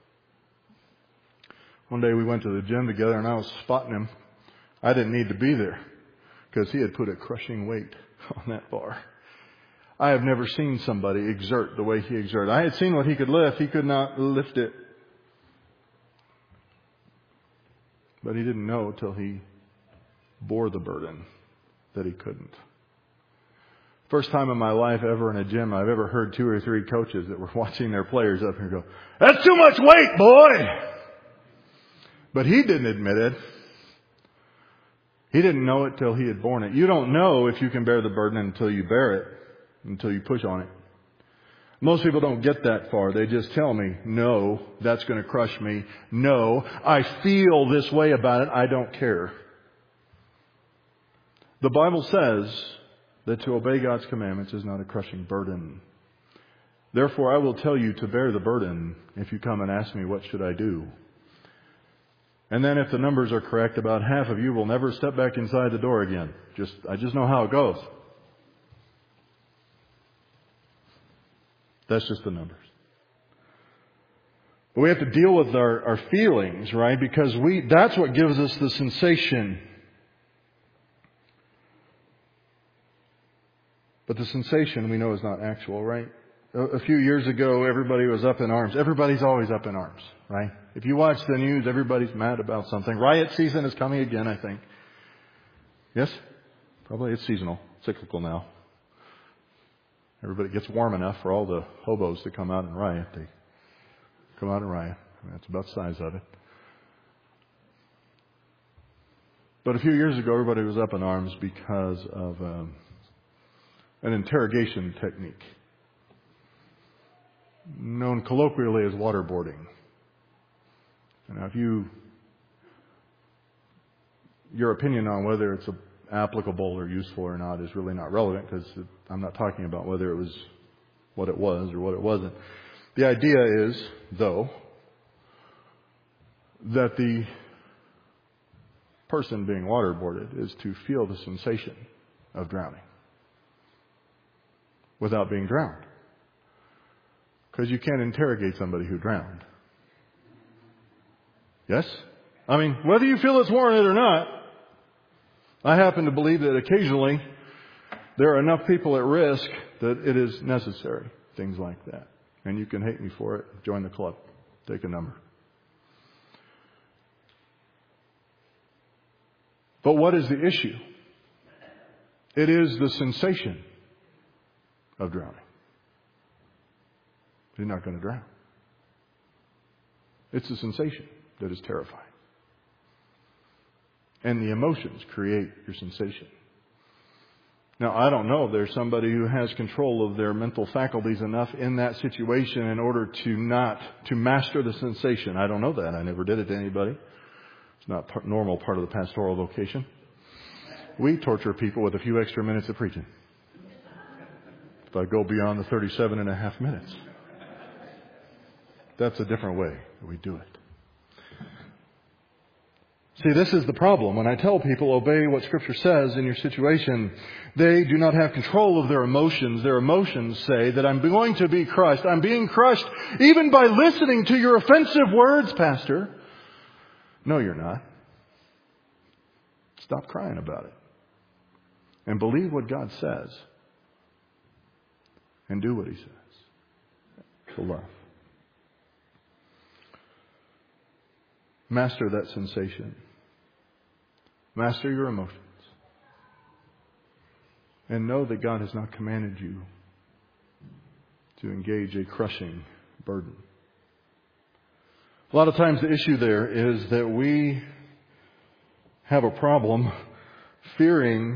One day we went to the gym together and I was spotting him. I didn't need to be there because he had put a crushing weight on that bar. I have never seen somebody exert the way he exerted. I had seen what he could lift. He could not lift it. But he didn't know till he bore the burden that he couldn't. First time in my life ever in a gym, I've ever heard two or three coaches that were watching their players up here go, "That's too much weight, boy!" But he didn't admit it. He didn't know it till he had borne it. You don't know if you can bear the burden until you bear it, until you push on it. Most people don't get that far. They just tell me, no, that's going to crush me. No, I feel this way about it. I don't care. The Bible says that to obey God's commandments is not a crushing burden. Therefore, I will tell you to bear the burden if you come and ask me, what should I do? And then if the numbers are correct, about half of you will never step back inside the door again. Just, I just know how it goes. That's just the numbers. But we have to deal with our, our feelings, right? Because we that's what gives us the sensation. But the sensation we know is not actual, right? A, a few years ago, everybody was up in arms. Everybody's always up in arms, right? If you watch the news, everybody's mad about something. Riot season is coming again, I think. Yes? Probably it's seasonal, cyclical now. Everybody gets warm enough for all the hobos to come out and riot. They come out and riot. I mean, that's about the size of it. But a few years ago, everybody was up in arms because of um, an interrogation technique known colloquially as waterboarding. Now, if you, your opinion on whether it's applicable or useful or not is really not relevant, because I'm not talking about whether it was what it was or what it wasn't. The idea is, though, that the person being waterboarded is to feel the sensation of drowning without being drowned. Because you can't interrogate somebody who drowned. Yes? I mean, whether you feel it's warranted or not, I happen to believe that occasionally there are enough people at risk that it is necessary. Things like that. And you can hate me for it. Join the club. Take a number. But what is the issue? It is the sensation of drowning. You're not going to drown. It's the sensation that is terrifying. And the emotions create your sensation. Now, I don't know if there's somebody who has control of their mental faculties enough in that situation in order to not, to master the sensation. I don't know that. I never did it to anybody. It's not part, normal part of the pastoral vocation. We torture people with a few extra minutes of preaching. If I go beyond the thirty-seven and a half minutes. That's a different way that we do it. See, this is the problem. When I tell people obey what Scripture says in your situation, they do not have control of their emotions. Their emotions say that I'm going to be crushed. I'm being crushed even by listening to your offensive words, Pastor. No, you're not. Stop crying about it. And believe what God says. And do what He says. To love. Master that sensation. Master your emotions. And know that God has not commanded you to engage a crushing burden. A lot of times the issue there is that we have a problem fearing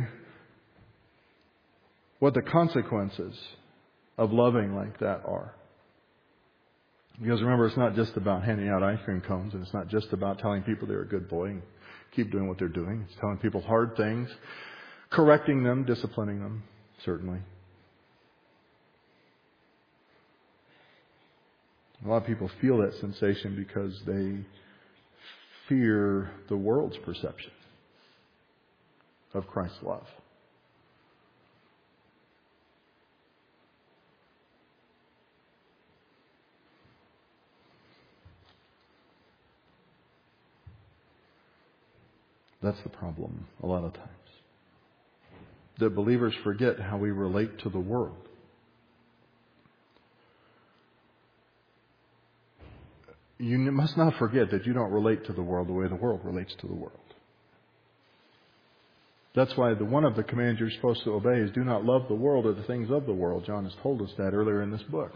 what the consequences of loving like that are. Because remember, it's not just about handing out ice cream cones, and it's not just about telling people they're a good boy and keep doing what they're doing. It's telling people hard things, correcting them, disciplining them, certainly. A lot of people feel that sensation because they fear the world's perception of Christ's love. That's the problem a lot of times. That believers forget how we relate to the world. You must not forget that you don't relate to the world the way the world relates to the world. That's why the one of the commands you're supposed to obey is do not love the world or the things of the world. John has told us that earlier in this book.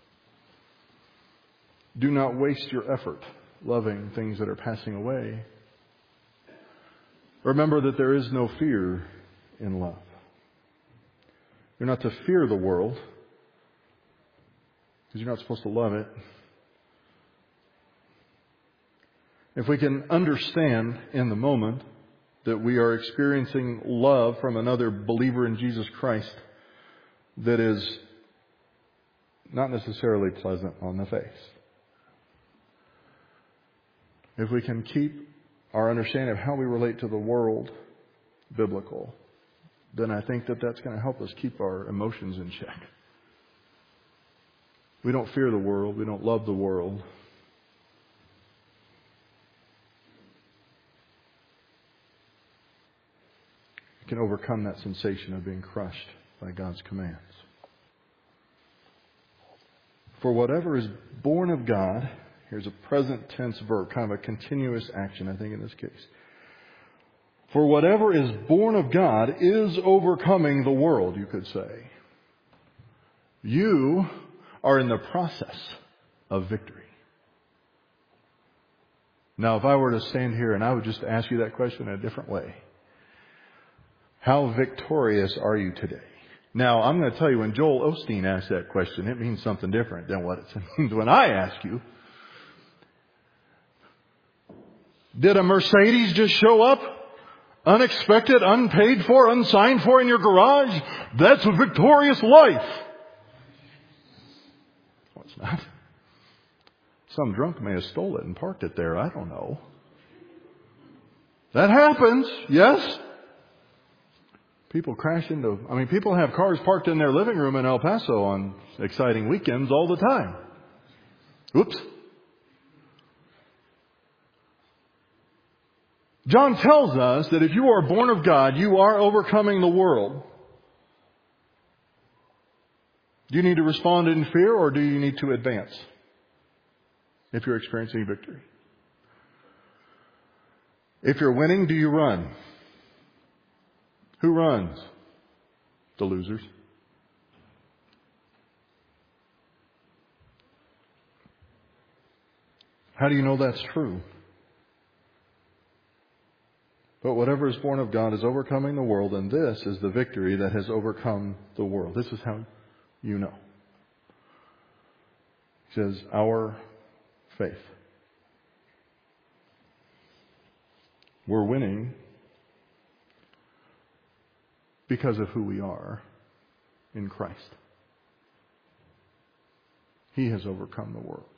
Do not waste your effort loving things that are passing away. Remember that there is no fear in love. You're not to fear the world, because you're not supposed to love it. If we can understand in the moment that we are experiencing love from another believer in Jesus Christ that is not necessarily pleasant on the face. If we can keep our understanding of how we relate to the world biblical, then I think that that's going to help us keep our emotions in check. We don't fear the world. We don't love the world. We can overcome that sensation of being crushed by God's commands. For whatever is born of God, here's a present tense verb, kind of a continuous action, I think, in this case. For whatever is born of God is overcoming the world, you could say. You are in the process of victory. Now, if I were to stand here and I would just ask you that question in a different way. How victorious are you today? Now, I'm going to tell you, when Joel Osteen asked that question, it means something different than what it means when I ask you. Did a Mercedes just show up? Unexpected, unpaid for, unsigned for in your garage? That's a victorious life. Well, it's not. Some drunk may have stole it and parked it there. I don't know. That happens, yes. People crash into, I mean, people have cars parked in their living room in El Paso on exciting weekends all the time. Oops. John tells us that if you are born of God, you are overcoming the world. Do you need to respond in fear, or do you need to advance if you're experiencing victory? If you're winning, do you run? Who runs? The losers. How do you know that's true? But whatever is born of God is overcoming the world, and this is the victory that has overcome the world. This is how you know. It says, our faith. We're winning because of who we are in Christ. He has overcome the world.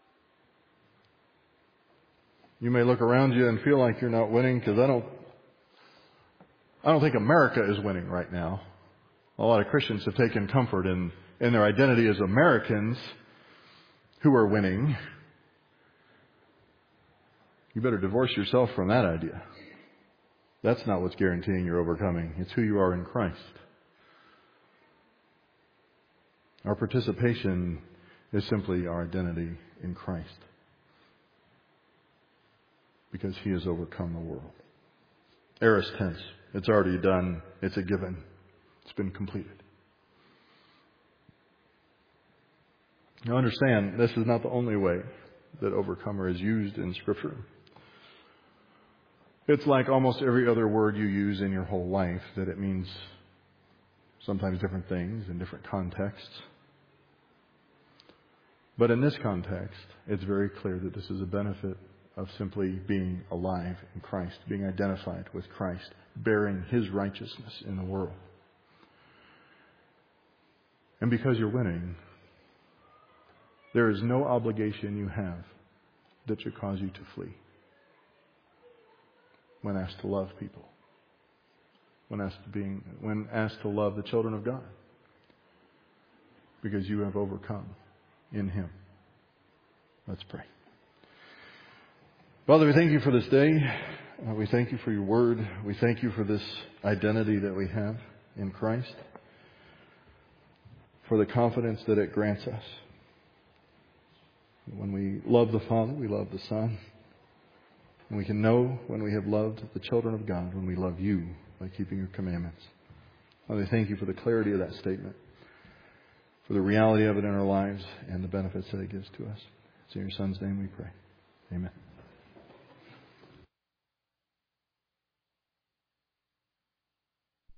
You may look around you and feel like you're not winning, because I don't, I don't think America is winning right now. A lot of Christians have taken comfort in, in their identity as Americans who are winning. You better divorce yourself from that idea. That's not what's guaranteeing you're overcoming. It's who you are in Christ. Our participation is simply our identity in Christ, because He has overcome the world. Aorist tense. It's already done. It's a given. It's been completed. Now understand, this is not the only way that overcomer is used in Scripture. It's like almost every other word you use in your whole life, that it means sometimes different things in different contexts. But in this context, it's very clear that this is a benefit of simply being alive in Christ, being identified with Christ, bearing His righteousness in the world. And because you're winning, there is no obligation you have that should cause you to flee when asked to love people, when asked to being, when asked to love the children of God, because you have overcome in Him. Let's pray. Father, we thank You for this day. Uh, we thank You for Your word. We thank You for this identity that we have in Christ, for the confidence that it grants us. When we love the Father, we love the Son. And we can know when we have loved the children of God, when we love You by keeping Your commandments. Father, thank You for the clarity of that statement, for the reality of it in our lives, and the benefits that it gives to us. It's in Your Son's name we pray. Amen.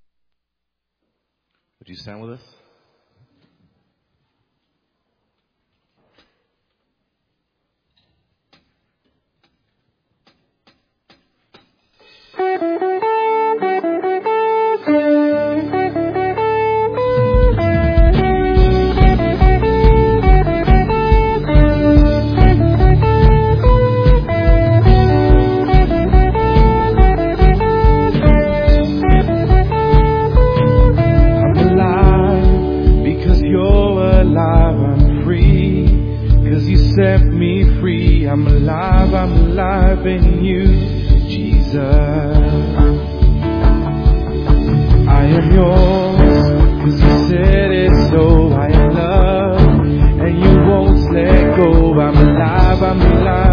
Would you stand with us? am yours, 'cause you said it so. I am loved, and you won't let go. I'm alive, I'm alive.